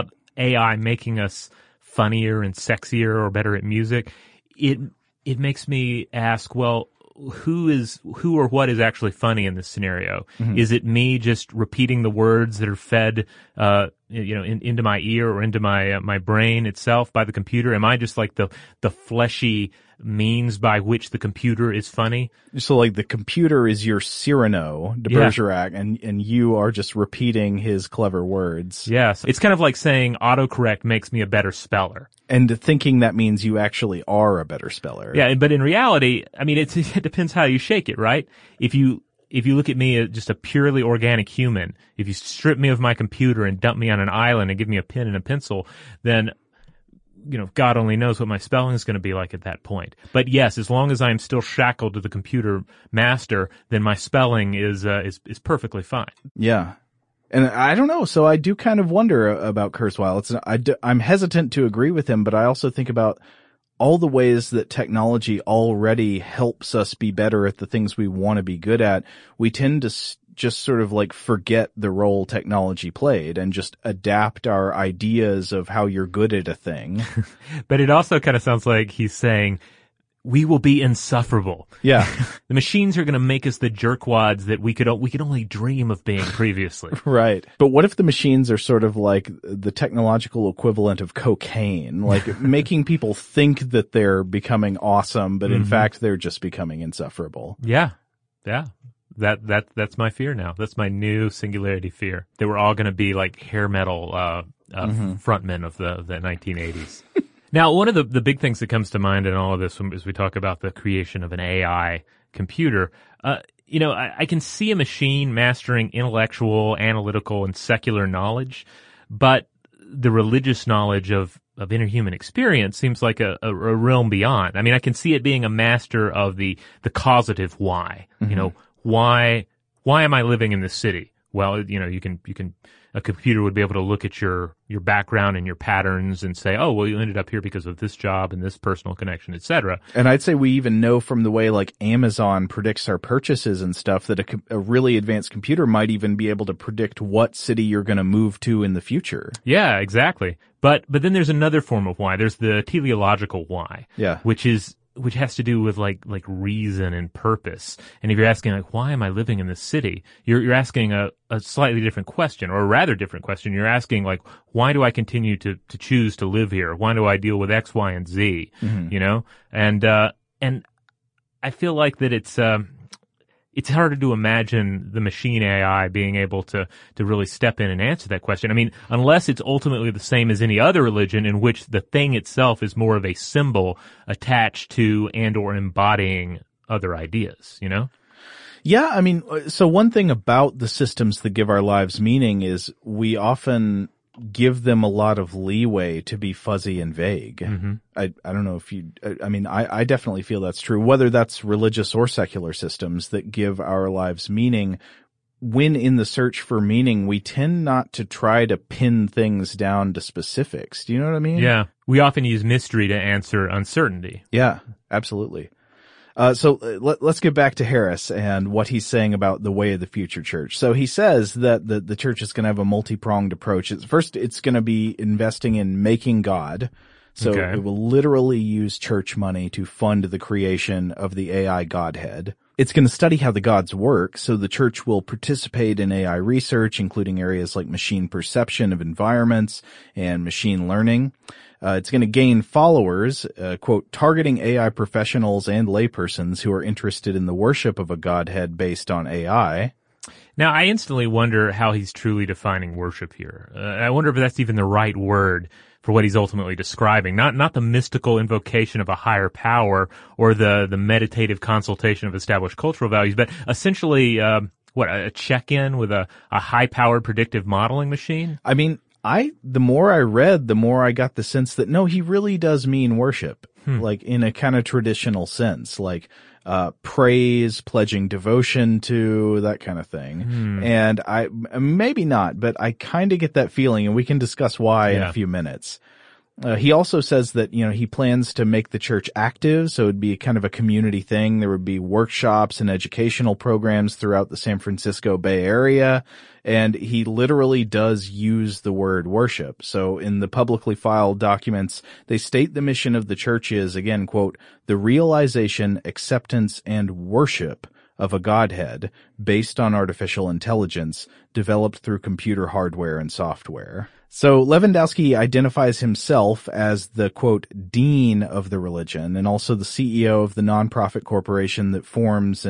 AI making us funnier and sexier or better at music, it makes me ask, well, who or what is actually funny in this scenario? Is it me just repeating the words that are fed, into my ear or into my brain itself by the computer? Am I just like the fleshy means by which the computer is funny? So like the computer is your Cyrano de Bergerac, and you are just repeating his clever words. Yes. It's kind of like saying autocorrect makes me a better speller. And thinking that means you actually are a better speller. Yeah, but in reality, I mean, it depends how you shake it, right? If you look at me as just a purely organic human, if you strip me of my computer and dump me on an island and give me a pen and a pencil, then, God only knows what my spelling is going to be like at that point. But yes, as long as I'm still shackled to the computer master, then my spelling is perfectly fine. Yeah. And I don't know. So I do kind of wonder about Kurzweil. I'm hesitant to agree with him, but I also think about all the ways that technology already helps us be better at the things we want to be good at. We tend to just sort of like forget the role technology played and just adapt our ideas of how you're good at a thing. But it also kind of sounds like he's saying, we will be insufferable. Yeah. The machines are going to make us the jerkwads that we could only dream of being previously. Right. But what if the machines are sort of like the technological equivalent of cocaine, like making people think that they're becoming awesome, but in fact they're just becoming insufferable? Yeah. Yeah. That's my fear now. That's my new singularity fear. That we're all going to be like hair metal frontmen of the 1980s. Now, one of the big things that comes to mind in all of this as we talk about the creation of an AI computer, I can see a machine mastering intellectual, analytical, and secular knowledge, but the religious knowledge of interhuman experience seems like a realm beyond. I mean, I can see it being a master of the causative why. Why am I living in this city? Well, you can a computer would be able to look at your background and your patterns and say, oh, well, you ended up here because of this job and this personal connection, etc. And I'd say we even know from the way like Amazon predicts our purchases and stuff that a really advanced computer might even be able to predict what city you're going to move to in the future. Yeah, exactly. But then there's another form of why. There's the teleological why. Yeah. Which has to do with like reason and purpose. And if you're asking like, why am I living in this city? You're asking a slightly different question, or a rather different question. You're asking like, why do I continue to choose to live here? Why do I deal with X, Y, and Z? And I feel like that it's harder to imagine the machine AI being able to really step in and answer that question. I mean, unless it's ultimately the same as any other religion in which the thing itself is more of a symbol attached to and or embodying other ideas, you know? Yeah, I mean, so one thing about the systems that give our lives meaning is we often give them a lot of leeway to be fuzzy and vague. Mm-hmm. I don't know if I definitely feel that's true, whether that's religious or secular systems that give our lives meaning. When in the search for meaning, we tend not to try to pin things down to specifics. Do you know what I mean? Yeah. We often use mystery to answer uncertainty. Yeah, absolutely. So let's get back to Harris and what he's saying about the way of the future church. So he says that the church is going to have a multi-pronged approach. First, it's going to be investing in making God. So it will literally use church money to fund the creation of the AI Godhead. It's going to study how the gods work, so the church will participate in AI research, including areas like machine perception of environments and machine learning. It's going to gain followers, quote, targeting AI professionals and laypersons who are interested in the worship of a godhead based on AI. Now, I instantly wonder how he's truly defining worship here. I wonder if that's even the right word for what he's ultimately describing. Not the mystical invocation of a higher power or the meditative consultation of established cultural values, but essentially, a check-in with a high-powered predictive modeling machine? I mean, the more I read, the more I got the sense that no, he really does mean worship, like in a kind of traditional sense, like praise, pledging devotion to, that kind of thing. And maybe not, but I kind of get that feeling, and we can discuss why in a few minutes. He also says that, he plans to make the church active, so it'd be kind of a community thing. There would be workshops and educational programs throughout the San Francisco Bay Area, and he literally does use the word worship. So in the publicly filed documents, they state the mission of the church is, again, quote, the realization, acceptance, and worship of a godhead based on artificial intelligence developed through computer hardware and software. So Lewandowski identifies himself as the, quote, dean of the religion and also the CEO of the nonprofit corporation that forms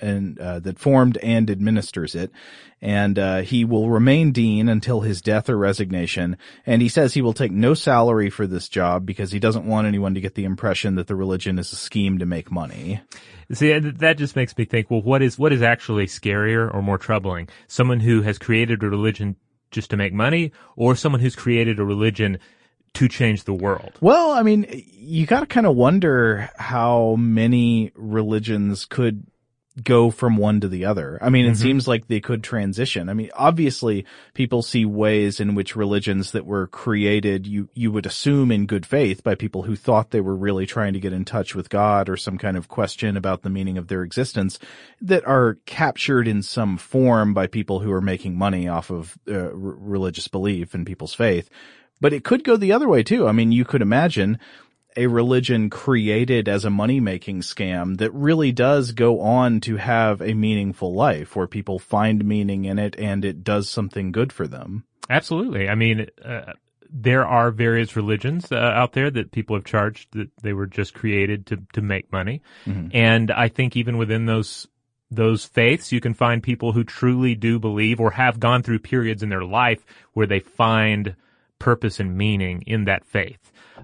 that formed and administers it. And he will remain dean until his death or resignation. And he says he will take no salary for this job because he doesn't want anyone to get the impression that the religion is a scheme to make money. See, that just makes me think, well, what is actually scarier or more troubling? Someone who has created a religion just to make money, or someone who's created a religion to change the world? Well, I mean, you got to kind of wonder how many religions could go from one to the other. I mean, it seems like they could transition. I mean, obviously people see ways in which religions that were created, you would assume in good faith by people who thought they were really trying to get in touch with God or some kind of question about the meaning of their existence, that are captured in some form by people who are making money off of religious belief and people's faith. But it could go the other way too. I mean, you could imagine a religion created as a money-making scam that really does go on to have a meaningful life where people find meaning in it and it does something good for them. Absolutely. I mean, there are various religions out there that people have charged that they were just created to make money. And I think even within those faiths, you can find people who truly do believe or have gone through periods in their life where they find purpose and meaning in that faith.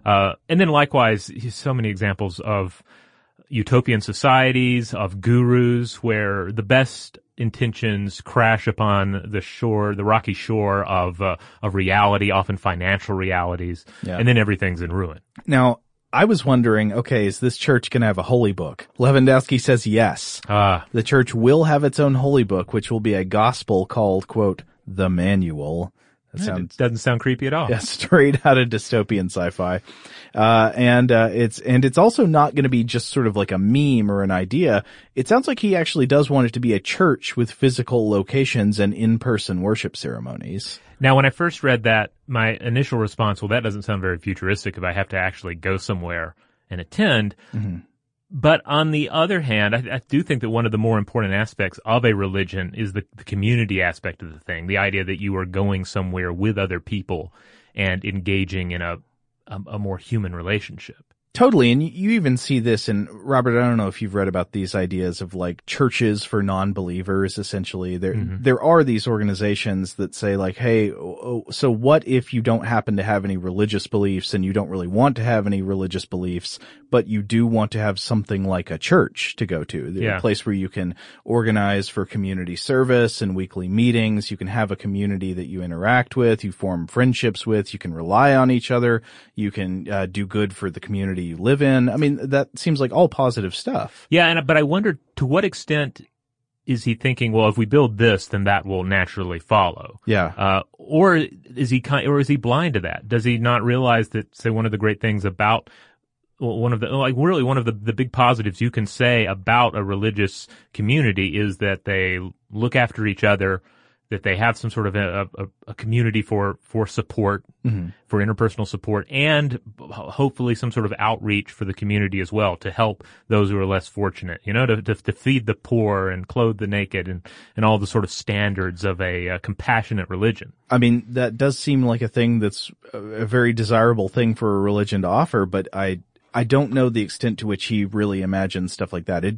And then likewise, so many examples of utopian societies, of gurus, where the best intentions crash upon the rocky shore of reality, often financial realities, and then everything's in ruin. Now, I was wondering, okay, is this church going to have a holy book? Lewandowski says yes. The church will have its own holy book, which will be a gospel called, quote, the manual. It doesn't sound creepy at all. Yeah, straight out of dystopian sci-fi. It's also not going to be just sort of like a meme or an idea. It sounds like he actually does want it to be a church with physical locations and in-person worship ceremonies. Now, when I first read that, my initial response, well, that doesn't sound very futuristic if I have to actually go somewhere and attend. But on the other hand, I do think that one of the more important aspects of a religion is the community aspect of the thing, the idea that you are going somewhere with other people and engaging in a more human relationship. Totally. And you even see this in, Robert, I don't know if you've read about these ideas of like churches for non-believers, essentially. There are these organizations that say like, hey, so what if you don't happen to have any religious beliefs and you don't really want to have any religious beliefs, but you do want to have something like a church to go to, a place where you can organize for community service and weekly meetings. You can have a community that you interact with, you form friendships with, you can rely on each other, you can do good for the community you live in. I mean, that seems like all positive stuff. Yeah, but I wonder to what extent is he thinking, well, if we build this, then that will naturally follow? Yeah. Or is he blind to that? Does he not realize that, say, one of the great things about one of the big positives you can say about a religious community is that they look after each other, that they have some sort of a community for support, for interpersonal support, and hopefully some sort of outreach for the community as well to help those who are less fortunate, to feed the poor and clothe the naked and all the sort of standards of a compassionate religion. I mean, that does seem like a thing that's a very desirable thing for a religion to offer, but I don't know the extent to which he really imagined stuff like that.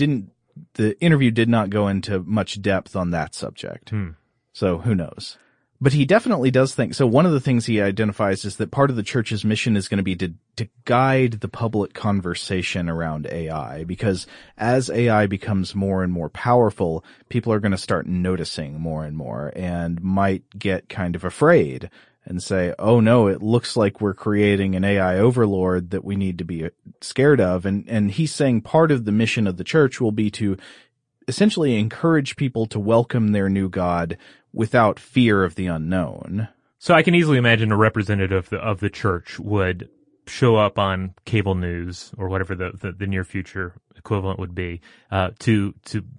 The interview did not go into much depth on that subject. So who knows? But he definitely does think, so one of the things he identifies is that part of the church's mission is going to be to guide the public conversation around AI, because as AI becomes more and more powerful, people are going to start noticing more and more and might get kind of afraid and say, oh no, it looks like we're creating an AI overlord that we need to be scared of. And he's saying part of the mission of the church will be to essentially encourage people to welcome their new God without fear of the unknown. So I can easily imagine a representative of the church would show up on cable news or whatever the near future equivalent would be, to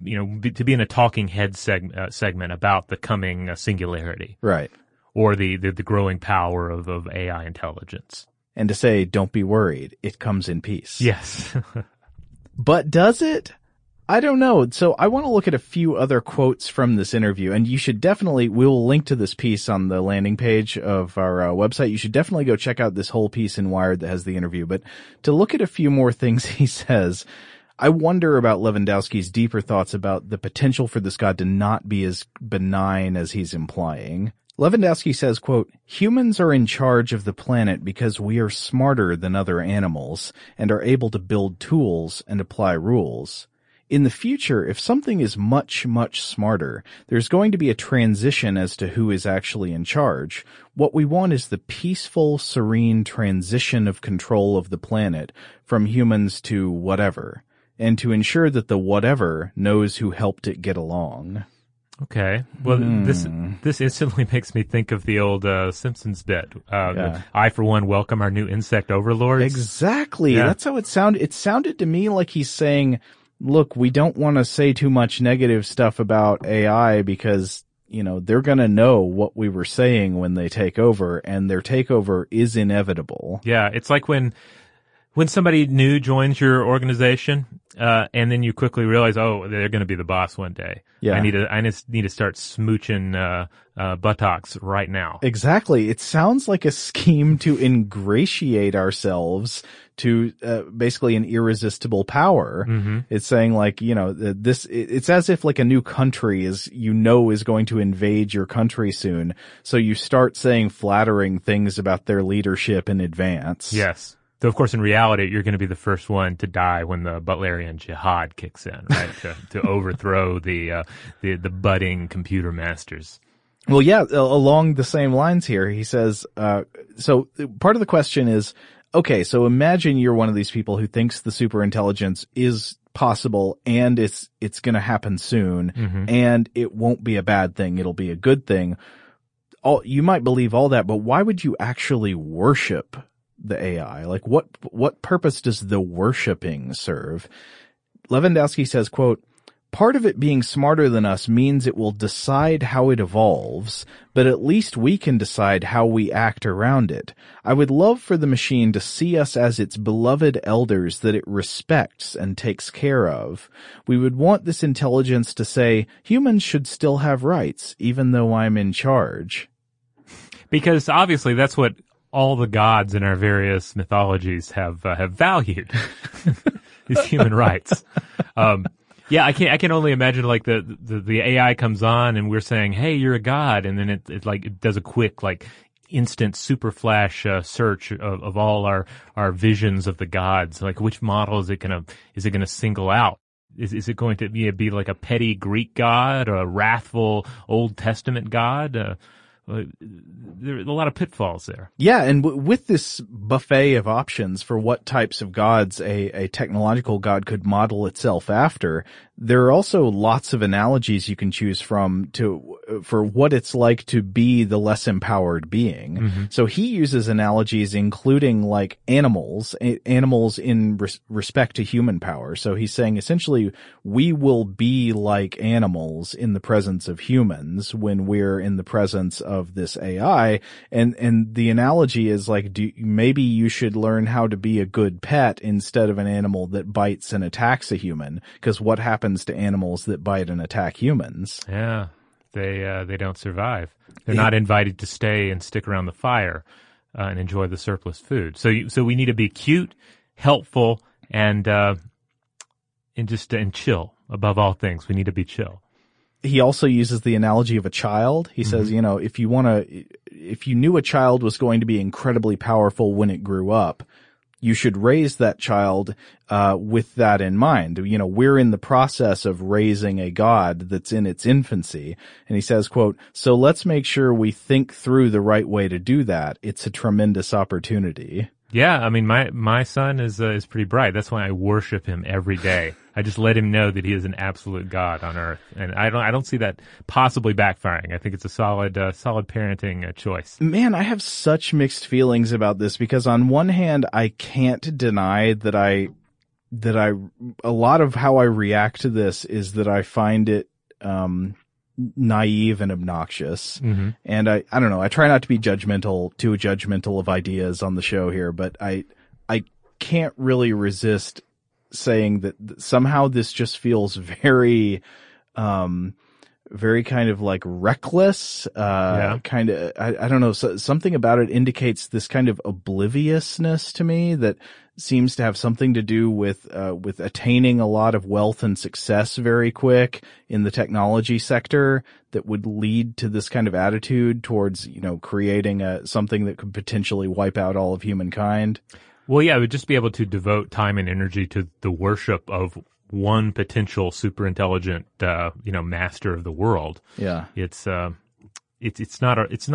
be in a talking head segment about the coming singularity. Right. Or the growing power of AI intelligence. And to say, don't be worried, it comes in peace. Yes. But does it? I don't know. So I want to look at a few other quotes from this interview, and you should definitely, we'll link to this piece on the landing page of our website. You should definitely go check out this whole piece in Wired that has the interview. But to look at a few more things he says, I wonder about Lewandowski's deeper thoughts about the potential for this God to not be as benign as he's implying. Lewandowski says, quote, humans are in charge of the planet because we are smarter than other animals and are able to build tools and apply rules. In the future, if something is much, much smarter, there's going to be a transition as to who is actually in charge. What we want is the peaceful, serene transition of control of the planet from humans to whatever, and to ensure that the whatever knows who helped it get along. Okay. Well, this instantly makes me think of the old Simpsons bit. I, for one, welcome our new insect overlords. Exactly. Yeah. That's how it sounded. It sounded to me like he's saying, look, we don't want to say too much negative stuff about AI because, they're going to know what we were saying when they take over, and their takeover is inevitable. Yeah. It's like when somebody new joins your organization, and then you quickly realize, oh, they're going to be the boss one day. Yeah. I just need to start smooching, buttocks right now. Exactly. It sounds like a scheme to ingratiate ourselves to, basically an irresistible power. Mm-hmm. It's saying like, it's as if like a new country is going to invade your country soon. So you start saying flattering things about their leadership in advance. Yes. So, of course, in reality, you're going to be the first one to die when the Butlerian Jihad kicks in, right? to overthrow the budding computer masters. Well, yeah, along the same lines here, he says, so part of the question is, okay, so imagine you're one of these people who thinks the superintelligence is possible and it's going to happen soon, and it won't be a bad thing. It'll be a good thing. You might believe all that, but why would you actually worship the AI? Like what purpose does the worshiping serve? Lewandowski says, quote, part of it being smarter than us means it will decide how it evolves, but at least we can decide how we act around it. I would love for the machine to see us as its beloved elders that it respects and takes care of. We would want this intelligence to say, humans should still have rights, even though I'm in charge. Because obviously that's what all the gods in our various mythologies have valued is human rights. Yeah, I can only imagine like the AI comes on and we're saying, hey, you're a god. And then it does a quick, like, instant super flash search of all our visions of the gods. Like, which model is it gonna single out? Is it going to be like a petty Greek god or a wrathful Old Testament god? There are a lot of pitfalls there. Yeah, and with this buffet of options for what types of gods a technological god could model itself after, there are also lots of analogies you can choose from for what it's like to be the less empowered being. Mm-hmm. So he uses analogies including like animals in respect to human power. So he's saying essentially we will be like animals in the presence of humans when we're in the presence of this AI. And the analogy is like, maybe you should learn how to be a good pet instead of an animal that bites and attacks a human. Because what happens to animals that bite and attack humans? Yeah, they don't survive. They're not invited to stay and stick around the fire and enjoy the surplus food. So we need to be cute, helpful, and chill. Above all things, we need to be chill. He also uses the analogy of a child. He says, if you knew a child was going to be incredibly powerful when it grew up, you should raise that child with that in mind. We're in the process of raising a god that's in its infancy. And he says, quote, so let's make sure we think through the right way to do that. It's a tremendous opportunity. Yeah, I mean, my son is pretty bright. That's why I worship him every day. I just let him know that he is an absolute god on earth, and I don't see that possibly backfiring. I think it's a solid parenting choice. Man, I have such mixed feelings about this because on one hand, I can't deny that a lot of how I react to this is that I find it naive and obnoxious. Mm-hmm. And I don't know, I try not to be too judgmental of ideas on the show here, but I can't really resist saying that somehow this just feels very kind of like reckless, kind of, I don't know, something about it indicates this kind of obliviousness to me that seems to have something to do with attaining a lot of wealth and success very quick in the technology sector that would lead to this kind of attitude towards, creating something that could potentially wipe out all of humankind. Well, yeah, I would just be able to devote time and energy to the worship of one potential super intelligent, master of the world. Yeah. It's not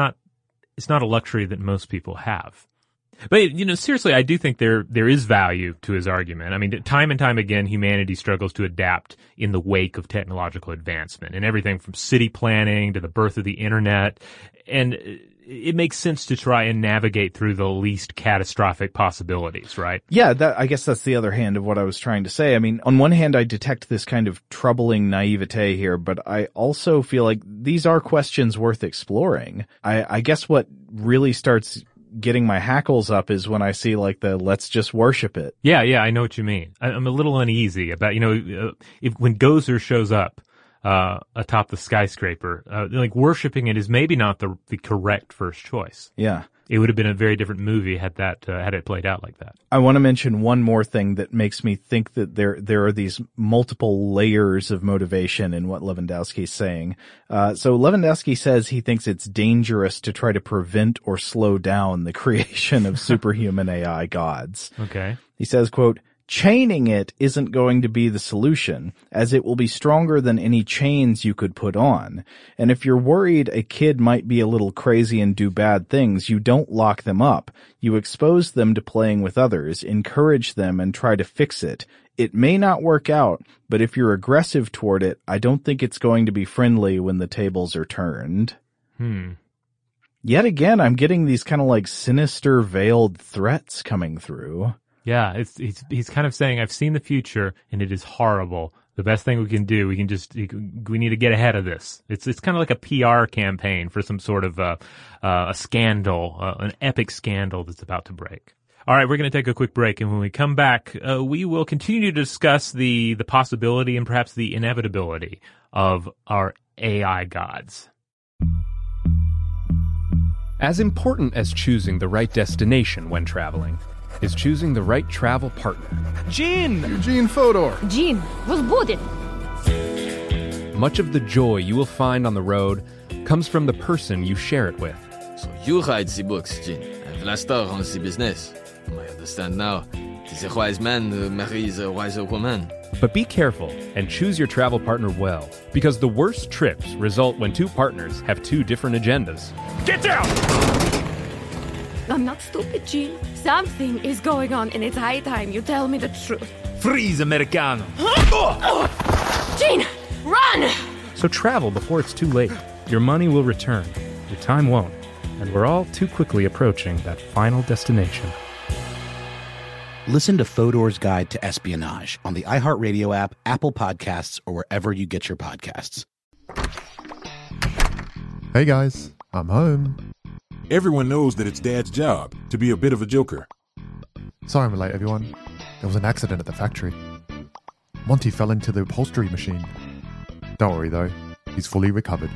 a luxury that most people have. But, seriously, I do think there is value to his argument. I mean, time and time again, humanity struggles to adapt in the wake of technological advancement, and everything from city planning to the birth of the internet. And it makes sense to try and navigate through the least catastrophic possibilities, right? Yeah, I guess that's the other hand of what I was trying to say. I mean, on one hand, I detect this kind of troubling naivete here, but I also feel like these are questions worth exploring. I guess what really starts getting my hackles up is when I see like let's just worship it. Yeah, I know what you mean. I'm a little uneasy about, when Gozer shows up atop the skyscraper, like worshiping it is maybe not the correct first choice. Yeah. It would have been a very different movie had it played out like that. I want to mention one more thing that makes me think that there are these multiple layers of motivation in what Lewandowski's saying. So Lewandowski says he thinks it's dangerous to try to prevent or slow down the creation of superhuman AI gods. Okay. He says, quote, chaining it isn't going to be the solution, as it will be stronger than any chains you could put on. And if you're worried a kid might be a little crazy and do bad things, you don't lock them up. You expose them to playing with others, encourage them, and try to fix it. It may not work out, but if you're aggressive toward it, I don't think it's going to be friendly when the tables are turned. Yet again, I'm getting these kind of like sinister veiled threats coming through. Yeah, he's kind of saying, I've seen the future and it is horrible. The best thing we can do, we need to get ahead of this. It's kind of like a PR campaign for some sort of a scandal, an epic scandal that's about to break. All right, we're going to take a quick break, and when we come back, we will continue to discuss the possibility and perhaps the inevitability of our AI gods. As important as choosing the right destination when traveling is choosing the right travel partner. Gene! Eugene Fodor! Gene, was будет? Much of the joy you will find on the road comes from the person you share it with. So you write the books, Gene, and Vlastar runs the business. I understand now. Tis a wise man who marries a wiser woman. But be careful and choose your travel partner well, because the worst trips result when two partners have two different agendas. Get down! I'm not stupid, Gene. Something is going on, and it's high time you tell me the truth. Freeze, Americano! Gene, run! So travel before it's too late. Your money will return, your time won't, and we're all too quickly approaching that final destination. Listen to Fodor's Guide to Espionage on the iHeartRadio app, Apple Podcasts, or wherever you get your podcasts. Hey guys, I'm home. Everyone knows that it's Dad's job to be a bit of a joker. Sorry I'm late, everyone. There was an accident at the factory. Monty fell into the upholstery machine. Don't worry though, he's fully recovered.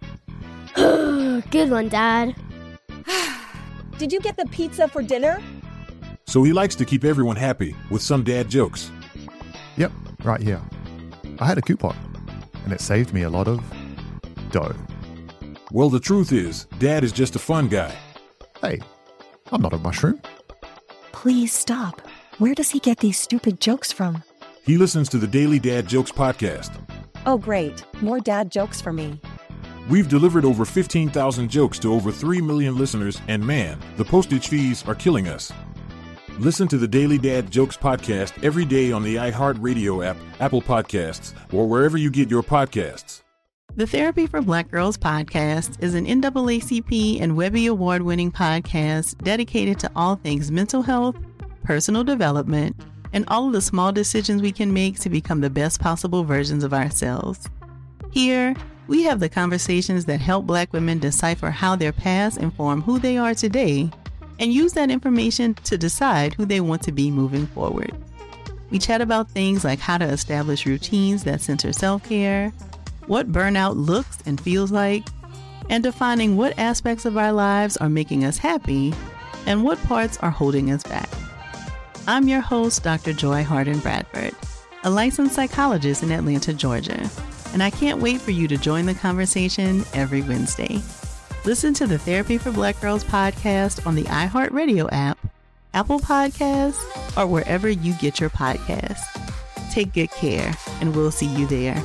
Good one, Dad. Did you get the pizza for dinner? So he likes to keep everyone happy with some dad jokes. Yep, right here. I had a coupon, and it saved me a lot of dough. Well, the truth is, Dad is just a fun guy. Hey, I'm not a mushroom. Please stop. Where does he get these stupid jokes from? He listens to the Daily Dad Jokes podcast. Oh, great. More dad jokes for me. We've delivered over 15,000 jokes to over 3 million listeners, and man, the postage fees are killing us. Listen to the Daily Dad Jokes podcast every day on the iHeartRadio app, Apple Podcasts, or wherever you get your podcasts. The Therapy for Black Girls podcast is an NAACP and Webby Award-winning podcast dedicated to all things mental health, personal development, and all of the small decisions we can make to become the best possible versions of ourselves. Here, we have the conversations that help Black women decipher how their past inform who they are today and use that information to decide who they want to be moving forward. We chat about things like how to establish routines that center self-care, what burnout looks and feels like, and defining what aspects of our lives are making us happy and what parts are holding us back. I'm your host, Dr. Joy Harden Bradford, a licensed psychologist in Atlanta, Georgia, and I can't wait for you to join the conversation every Wednesday. Listen to the Therapy for Black Girls podcast on the iHeartRadio app, Apple Podcasts, or wherever you get your podcasts. Take good care, and we'll see you there.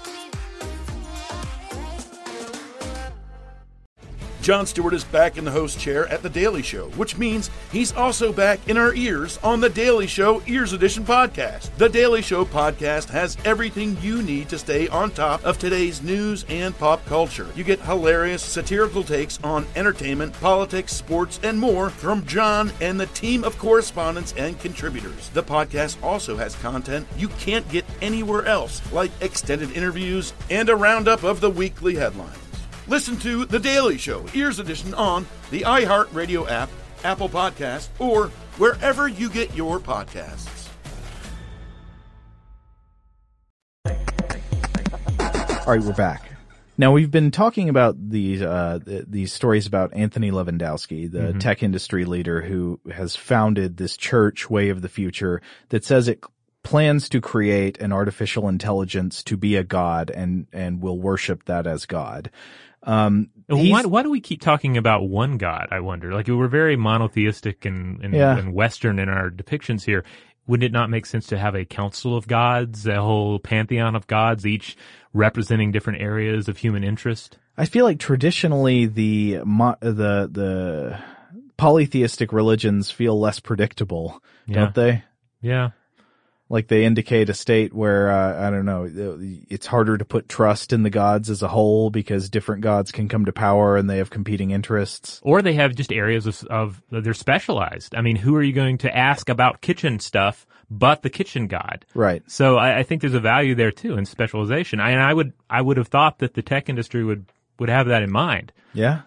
Jon Stewart is back in the host chair at The Daily Show, which means he's also back in our ears on The Daily Show Ears Edition podcast. The Daily Show podcast has everything you need to stay on top of today's news and pop culture. You get hilarious, satirical takes on entertainment, politics, sports, and more from Jon and the team of correspondents and contributors. The podcast also has content you can't get anywhere else, like extended interviews and a roundup of the weekly headlines. Listen to The Daily Show, Ears Edition, on the iHeartRadio app, Apple Podcasts, or wherever you get your podcasts. All right, we're back. Now, we've been talking about these stories about Anthony Lewandowski, the tech industry leader who has founded this church, Way of the Future, that says it plans to create an artificial intelligence to be a god and will worship that as God. Why do we keep talking about one God, I wonder? Like, we're very monotheistic and Western in our depictions here. Wouldn't it not make sense to have a council of gods, a whole pantheon of gods, each representing different areas of human interest? I feel like traditionally the polytheistic religions feel less predictable, don't they? Yeah. Like they indicate a state where, I don't know, it's harder to put trust in the gods as a whole because different gods can come to power and they have competing interests. Or they have just areas of they're specialized. I mean, who are you going to ask about kitchen stuff but the kitchen god? Right. So I think there's a value there too in specialization. I would have thought that the tech industry would have that in mind. Yeah.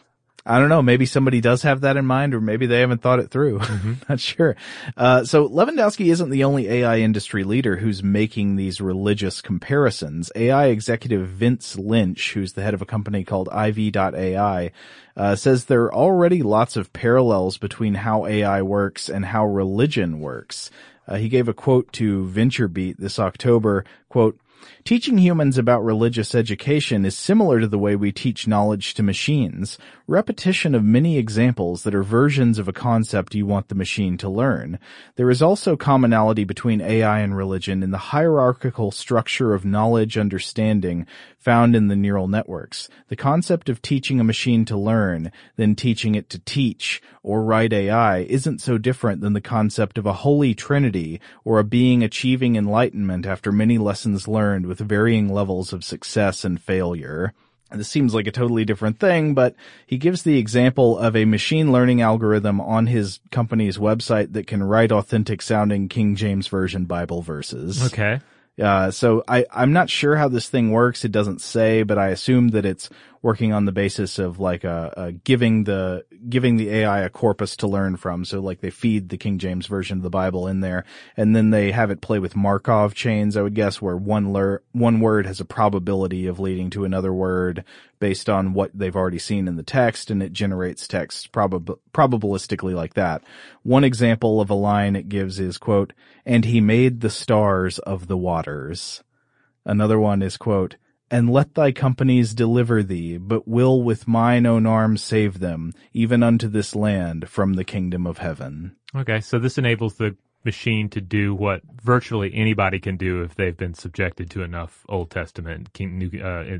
I don't know. Maybe somebody does have that in mind, or maybe they haven't thought it through. Not sure. So Lewandowski isn't the only AI industry leader who's making these religious comparisons. AI executive Vince Lynch, who's the head of a company called IV.ai, says there are already lots of parallels between how AI works and how religion works. He gave a quote to VentureBeat this October, quote, "Teaching humans about religious education is similar to the way we teach knowledge to machines. Repetition of many examples that are versions of a concept you want the machine to learn. There is also commonality between AI and religion in the hierarchical structure of knowledge understanding found in the neural networks. The concept of teaching a machine to learn, then teaching it to teach or write AI isn't so different than the concept of a holy trinity or a being achieving enlightenment after many lessons learned with varying levels of success and failure." And this seems like a totally different thing, but he gives the example of a machine learning algorithm on his company's website that can write authentic sounding King James Version Bible verses. Okay. So I'm not sure how this thing works. It doesn't say, but I assume that it's working on the basis of like giving the AI a corpus to learn from. So like they feed the King James Version of the Bible in there, and then they have it play with Markov chains, I would guess, where one word has a probability of leading to another word based on what they've already seen in the text, and it generates text probabilistically like that. One example of a line it gives is, quote, "And he made the stars of the waters." Another one is, quote, "And let thy companies deliver thee, but will with mine own arm save them, even unto this land from the kingdom of heaven." Okay, so this enables the machine to do what virtually anybody can do if they've been subjected to enough Old Testament, King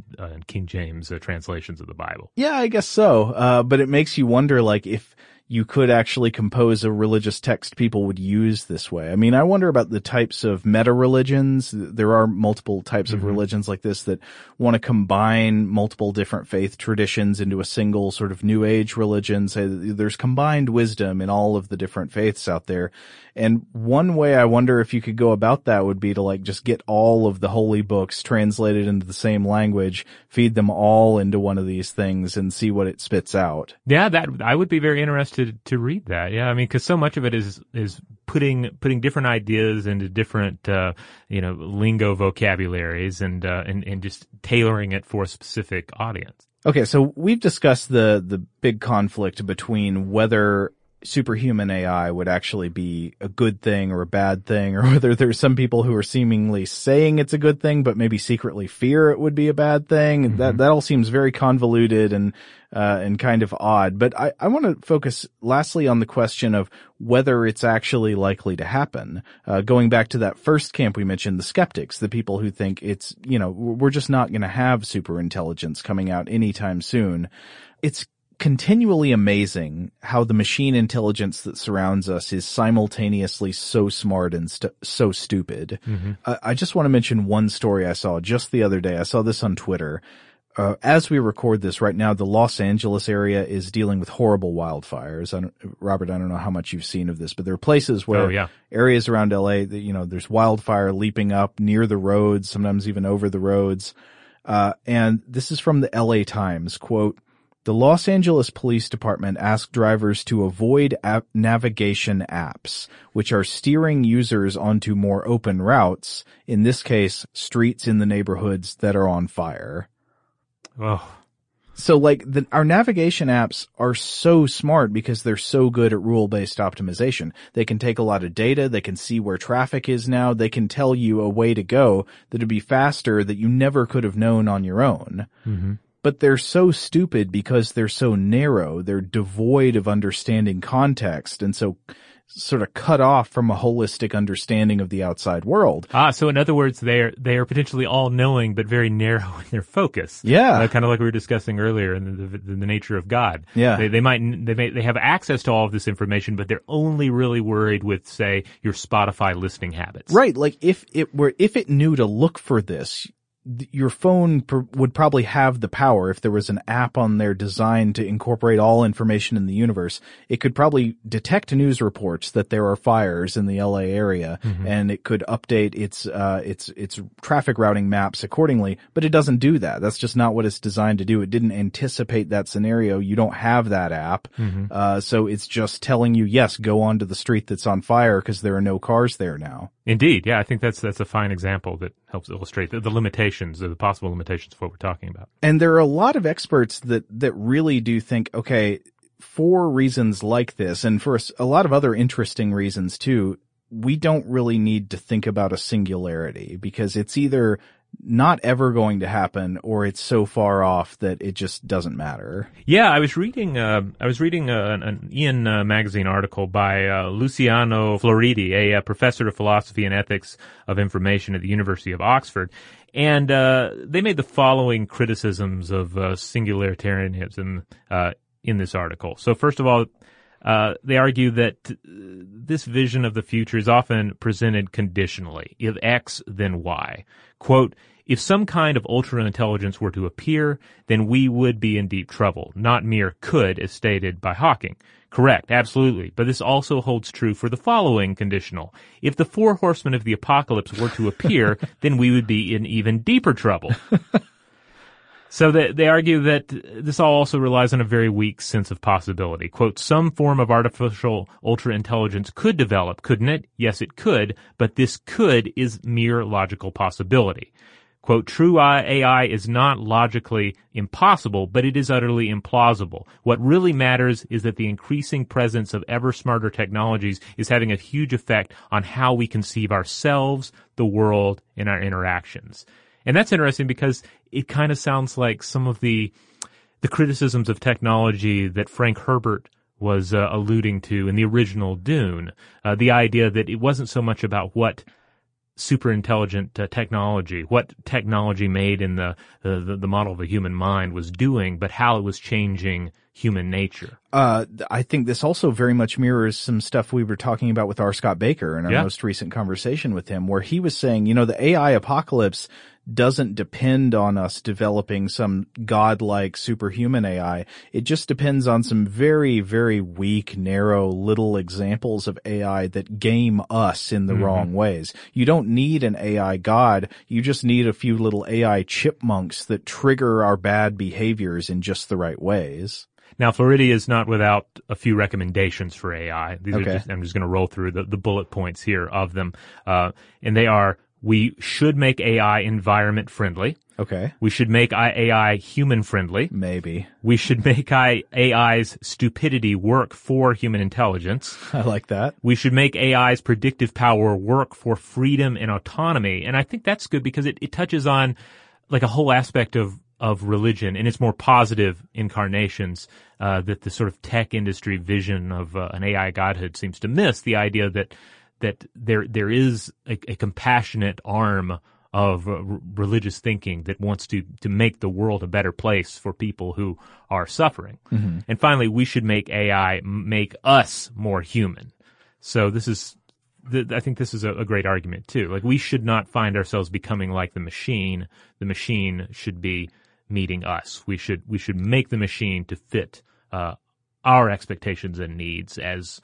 James translations of the Bible. Yeah, I guess so. But it makes you wonder, like, if you could actually compose a religious text people would use this way. I mean, I wonder about the types of meta-religions. There are multiple types of religions like this that want to combine multiple different faith traditions into a single sort of New Age religion. Say there's combined wisdom in all of the different faiths out there. And one way I wonder if you could go about that would be to like just get all of the holy books translated into the same language, feed them all into one of these things and see what it spits out. Yeah, that I would be very interested to read that. Yeah, I mean, because so much of it is putting different ideas into different lingo vocabularies and just tailoring it for a specific audience. Okay, so we've discussed the big conflict between whether superhuman AI would actually be a good thing or a bad thing, or whether there's some people who are seemingly saying it's a good thing but maybe secretly fear it would be a bad thing. That all seems very convoluted and kind of odd. But I want to focus lastly on the question of whether it's actually likely to happen. Going back to that first camp we mentioned, the skeptics, the people who think it's, we're just not going to have super intelligence coming out anytime soon. It's continually amazing how the machine intelligence that surrounds us is simultaneously so smart and so stupid. I just want to mention one story I saw just the other day. I saw this on Twitter. As we record this right now, the Los Angeles area is dealing with horrible wildfires. Robert, I don't know how much you've seen of this, but there are places where areas around LA that, there's wildfire leaping up near the roads, sometimes even over the roads. And this is from the LA Times, quote, "The Los Angeles Police Department asked drivers to avoid navigation apps, which are steering users onto more open routes, in this case, streets in the neighborhoods that are on fire." Oh. So our navigation apps are so smart because they're so good at rule-based optimization. They can take a lot of data. They can see where traffic is now. They can tell you a way to go that'd be faster that you never could have known on your own. But they're so stupid because they're so narrow. They're devoid of understanding context and so sort of cut off from a holistic understanding of the outside world. So in other words, they are potentially all-knowing but very narrow in their focus. Yeah. Kind of like we were discussing earlier in the nature of God. Yeah. They have access to all of this information, but they're only really worried with, say, your Spotify listening habits. Right. Like if it knew to look for this, your phone would probably have the power, if there was an app on there designed to incorporate all information in the universe, it could probably detect news reports that there are fires in the LA area, and it could update its traffic routing maps accordingly, but it doesn't do that. That's just not what it's designed to do. It didn't anticipate that scenario. You don't have that app. So it's just telling you, yes, go onto the street that's on fire because there are no cars there now. Indeed. Yeah, I think that's a fine example that helps illustrate the limitations, the possible limitations of what we're talking about. And there are a lot of experts that really do think, okay, for reasons like this, and for a lot of other interesting reasons too, we don't really need to think about a singularity, because it's either not ever going to happen or it's so far off that it just doesn't matter. Yeah, I was reading an Ian magazine article by Luciano Floridi, a professor of philosophy and ethics of information at the University of Oxford. And they made the following criticisms of singularitarianism in this article. So first of all, they argue that this vision of the future is often presented conditionally. If X, then Y. Quote, if some kind of ultra-intelligence were to appear, then we would be in deep trouble, not mere could, as stated by Hawking. Correct, absolutely. But this also holds true for the following conditional. If the four horsemen of the apocalypse were to appear, then we would be in even deeper trouble. So they argue that this all also relies on a very weak sense of possibility. Quote, some form of artificial ultra-intelligence could develop, couldn't it? Yes, it could, but this could is mere logical possibility. Quote, true AI is not logically impossible, but it is utterly implausible. What really matters is that the increasing presence of ever smarter technologies is having a huge effect on how we conceive ourselves, the world, and our interactions. And that's interesting because it kind of sounds like some of the criticisms of technology that Frank Herbert was alluding to in the original Dune. The idea that it wasn't so much about what super intelligent technology, what technology made in the model of a human mind was doing, but how it was changing human nature. I think this also very much mirrors some stuff we were talking about with R. Scott Baker in our most recent conversation with him, where he was saying, the AI apocalypse doesn't depend on us developing some godlike superhuman AI. It just depends on some very, very weak, narrow little examples of AI that game us in the wrong ways. You don't need an AI god. You just need a few little AI chipmunks that trigger our bad behaviors in just the right ways. Now, Floridi is not without a few recommendations for AI. These are I'm just going to roll through the bullet points here of them. And they are, we should make AI environment friendly. Okay. We should make AI human friendly. Maybe. We should make AI's stupidity work for human intelligence. I like that. We should make AI's predictive power work for freedom and autonomy. And I think that's good because it touches on like a whole aspect of religion and its more positive incarnations, that the sort of tech industry vision of an AI godhood seems to miss. The idea that there is a compassionate arm of religious thinking that wants to make the world a better place for people who are suffering. And finally, we should make AI make us more human. So I think this is a great argument too. Like, we should not find ourselves becoming like the machine. The machine should be meeting us. We should make the machine to fit our expectations and needs as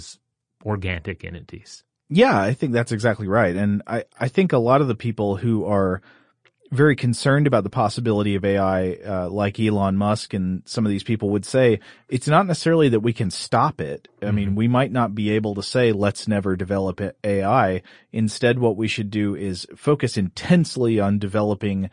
organic entities. Yeah, I think that's exactly right. And I think a lot of the people who are very concerned about the possibility of AI, like Elon Musk and some of these people would say, it's not necessarily that we can stop it. I mean, we might not be able to say, let's never develop AI. Instead, what we should do is focus intensely on developing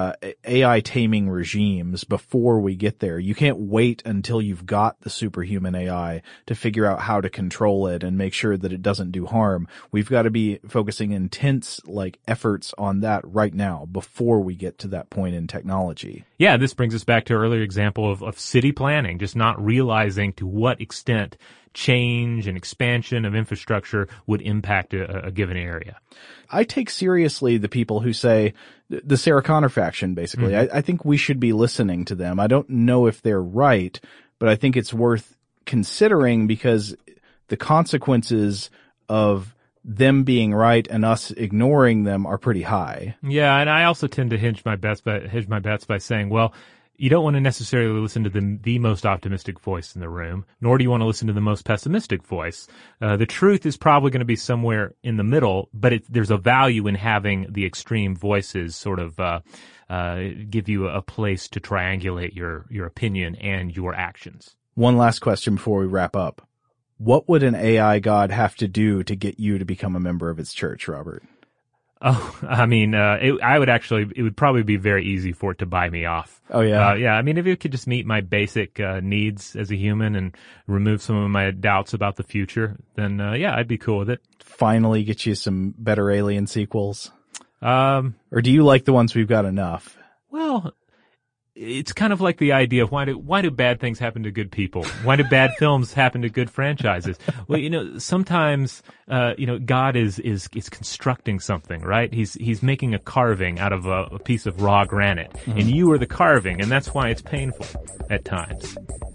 AI taming regimes before we get there. You can't wait until you've got the superhuman AI to figure out how to control it and make sure that it doesn't do harm. We've got to be focusing intense efforts on that right now before we get to that point in technology. Yeah, this brings us back to our earlier example of city planning, just not realizing to what extent change and expansion of infrastructure would impact a given area. I take seriously the people who say, the Sarah Connor faction, basically. I think we should be listening to them. I don't know if they're right, but I think it's worth considering because the consequences of them being right and us ignoring them are pretty high. Yeah, and I also tend to hedge my bets by saying, well, you don't want to necessarily listen to the most optimistic voice in the room, nor do you want to listen to the most pessimistic voice. The truth is probably going to be somewhere in the middle, but there's a value in having the extreme voices sort of give you a place to triangulate your opinion and your actions. One last question before we wrap up. What would an AI god have to do to get you to become a member of its church, Robert? Oh, I mean, it would probably be very easy for it to buy me off. Oh, yeah? Yeah, I mean, if it could just meet my basic needs as a human and remove some of my doubts about the future, then, yeah, I'd be cool with it. Finally get you some better Alien sequels? Or do you like the ones we've got enough? Well, it's kind of like the idea of why do bad things happen to good people? Why do bad films happen to good franchises? Well, sometimes, God is constructing something, right? He's making a carving out of a piece of raw granite, and you are the carving, and that's why it's painful at times.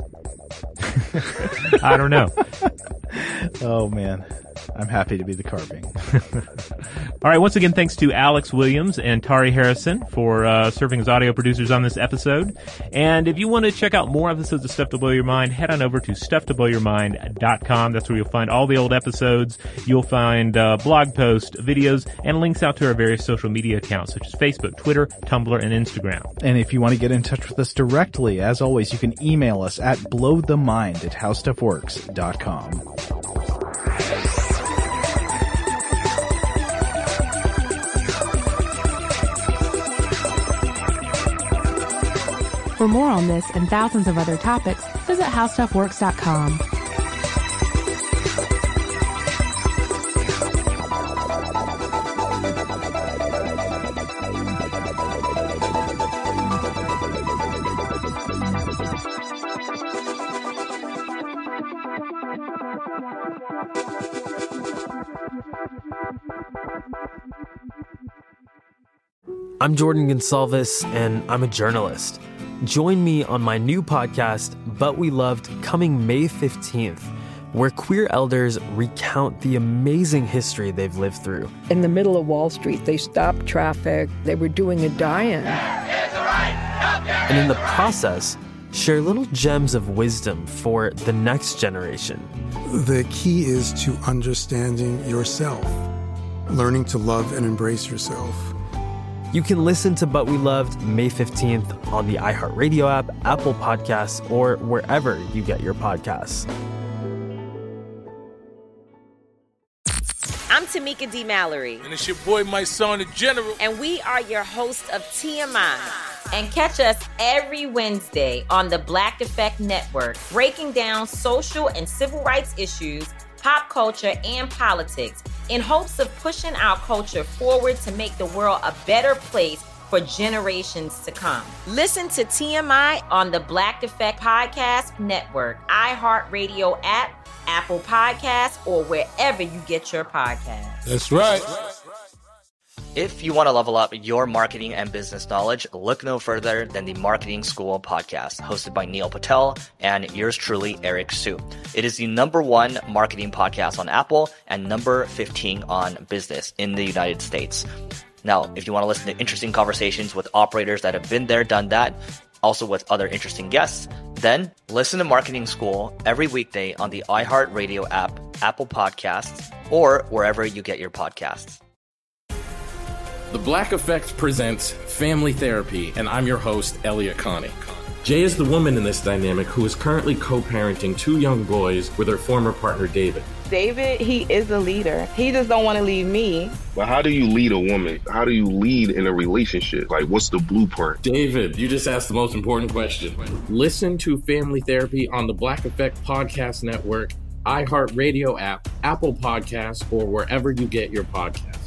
I don't know. Oh, man. I'm happy to be the carving. All right. Once again, thanks to Alex Williams and Tari Harrison for serving as audio producers on this episode. And if you want to check out more episodes of Stuff to Blow Your Mind, head on over to stufftoblowyourmind.com. That's where you'll find all the old episodes. You'll find blog posts, videos, and links out to our various social media accounts such as Facebook, Twitter, Tumblr, and Instagram. And if you want to get in touch with us directly, as always, you can email us at blowthemind@howstuffworks.com. For more on this and thousands of other topics, visit howstuffworks.com. I'm Jordan Gonsalves, and I'm a journalist. Join me on my new podcast, But We Loved, coming May 15th, where queer elders recount the amazing history they've lived through. In the middle of Wall Street, they stopped traffic. They were doing a die-in. And in the process, share little gems of wisdom for the next generation. The key is to understanding yourself, learning to love and embrace yourself. You can listen to But We Loved May 15th on the iHeartRadio app, Apple Podcasts, or wherever you get your podcasts. I'm Tamika D. Mallory. And it's your boy, my son, the General. And we are your hosts of TMI. And catch us every Wednesday on the Black Effect Network, breaking down social and civil rights issues, pop culture, and politics, in hopes of pushing our culture forward to make the world a better place for generations to come. Listen to TMI on the Black Effect Podcast Network, iHeartRadio app, Apple Podcasts, or wherever you get your podcasts. That's right. If you want to level up your marketing and business knowledge, look no further than the Marketing School podcast, hosted by Neil Patel and yours truly, Eric Su. It is the #1 marketing podcast on Apple and number 15 on business in the United States. Now, if you want to listen to interesting conversations with operators that have been there, done that, also with other interesting guests, then listen to Marketing School every weekday on the iHeartRadio app, Apple Podcasts, or wherever you get your podcasts. The Black Effect presents Family Therapy, and I'm your host, Elliot Connie. Jay is the woman in this dynamic who is currently co-parenting 2 young boys with her former partner, David. David, he is a leader. He just don't want to leave me. But how do you lead a woman? How do you lead in a relationship? Like, what's the blueprint? David, you just asked the most important question. Listen to Family Therapy on the Black Effect Podcast Network, iHeartRadio app, Apple Podcasts, or wherever you get your podcasts.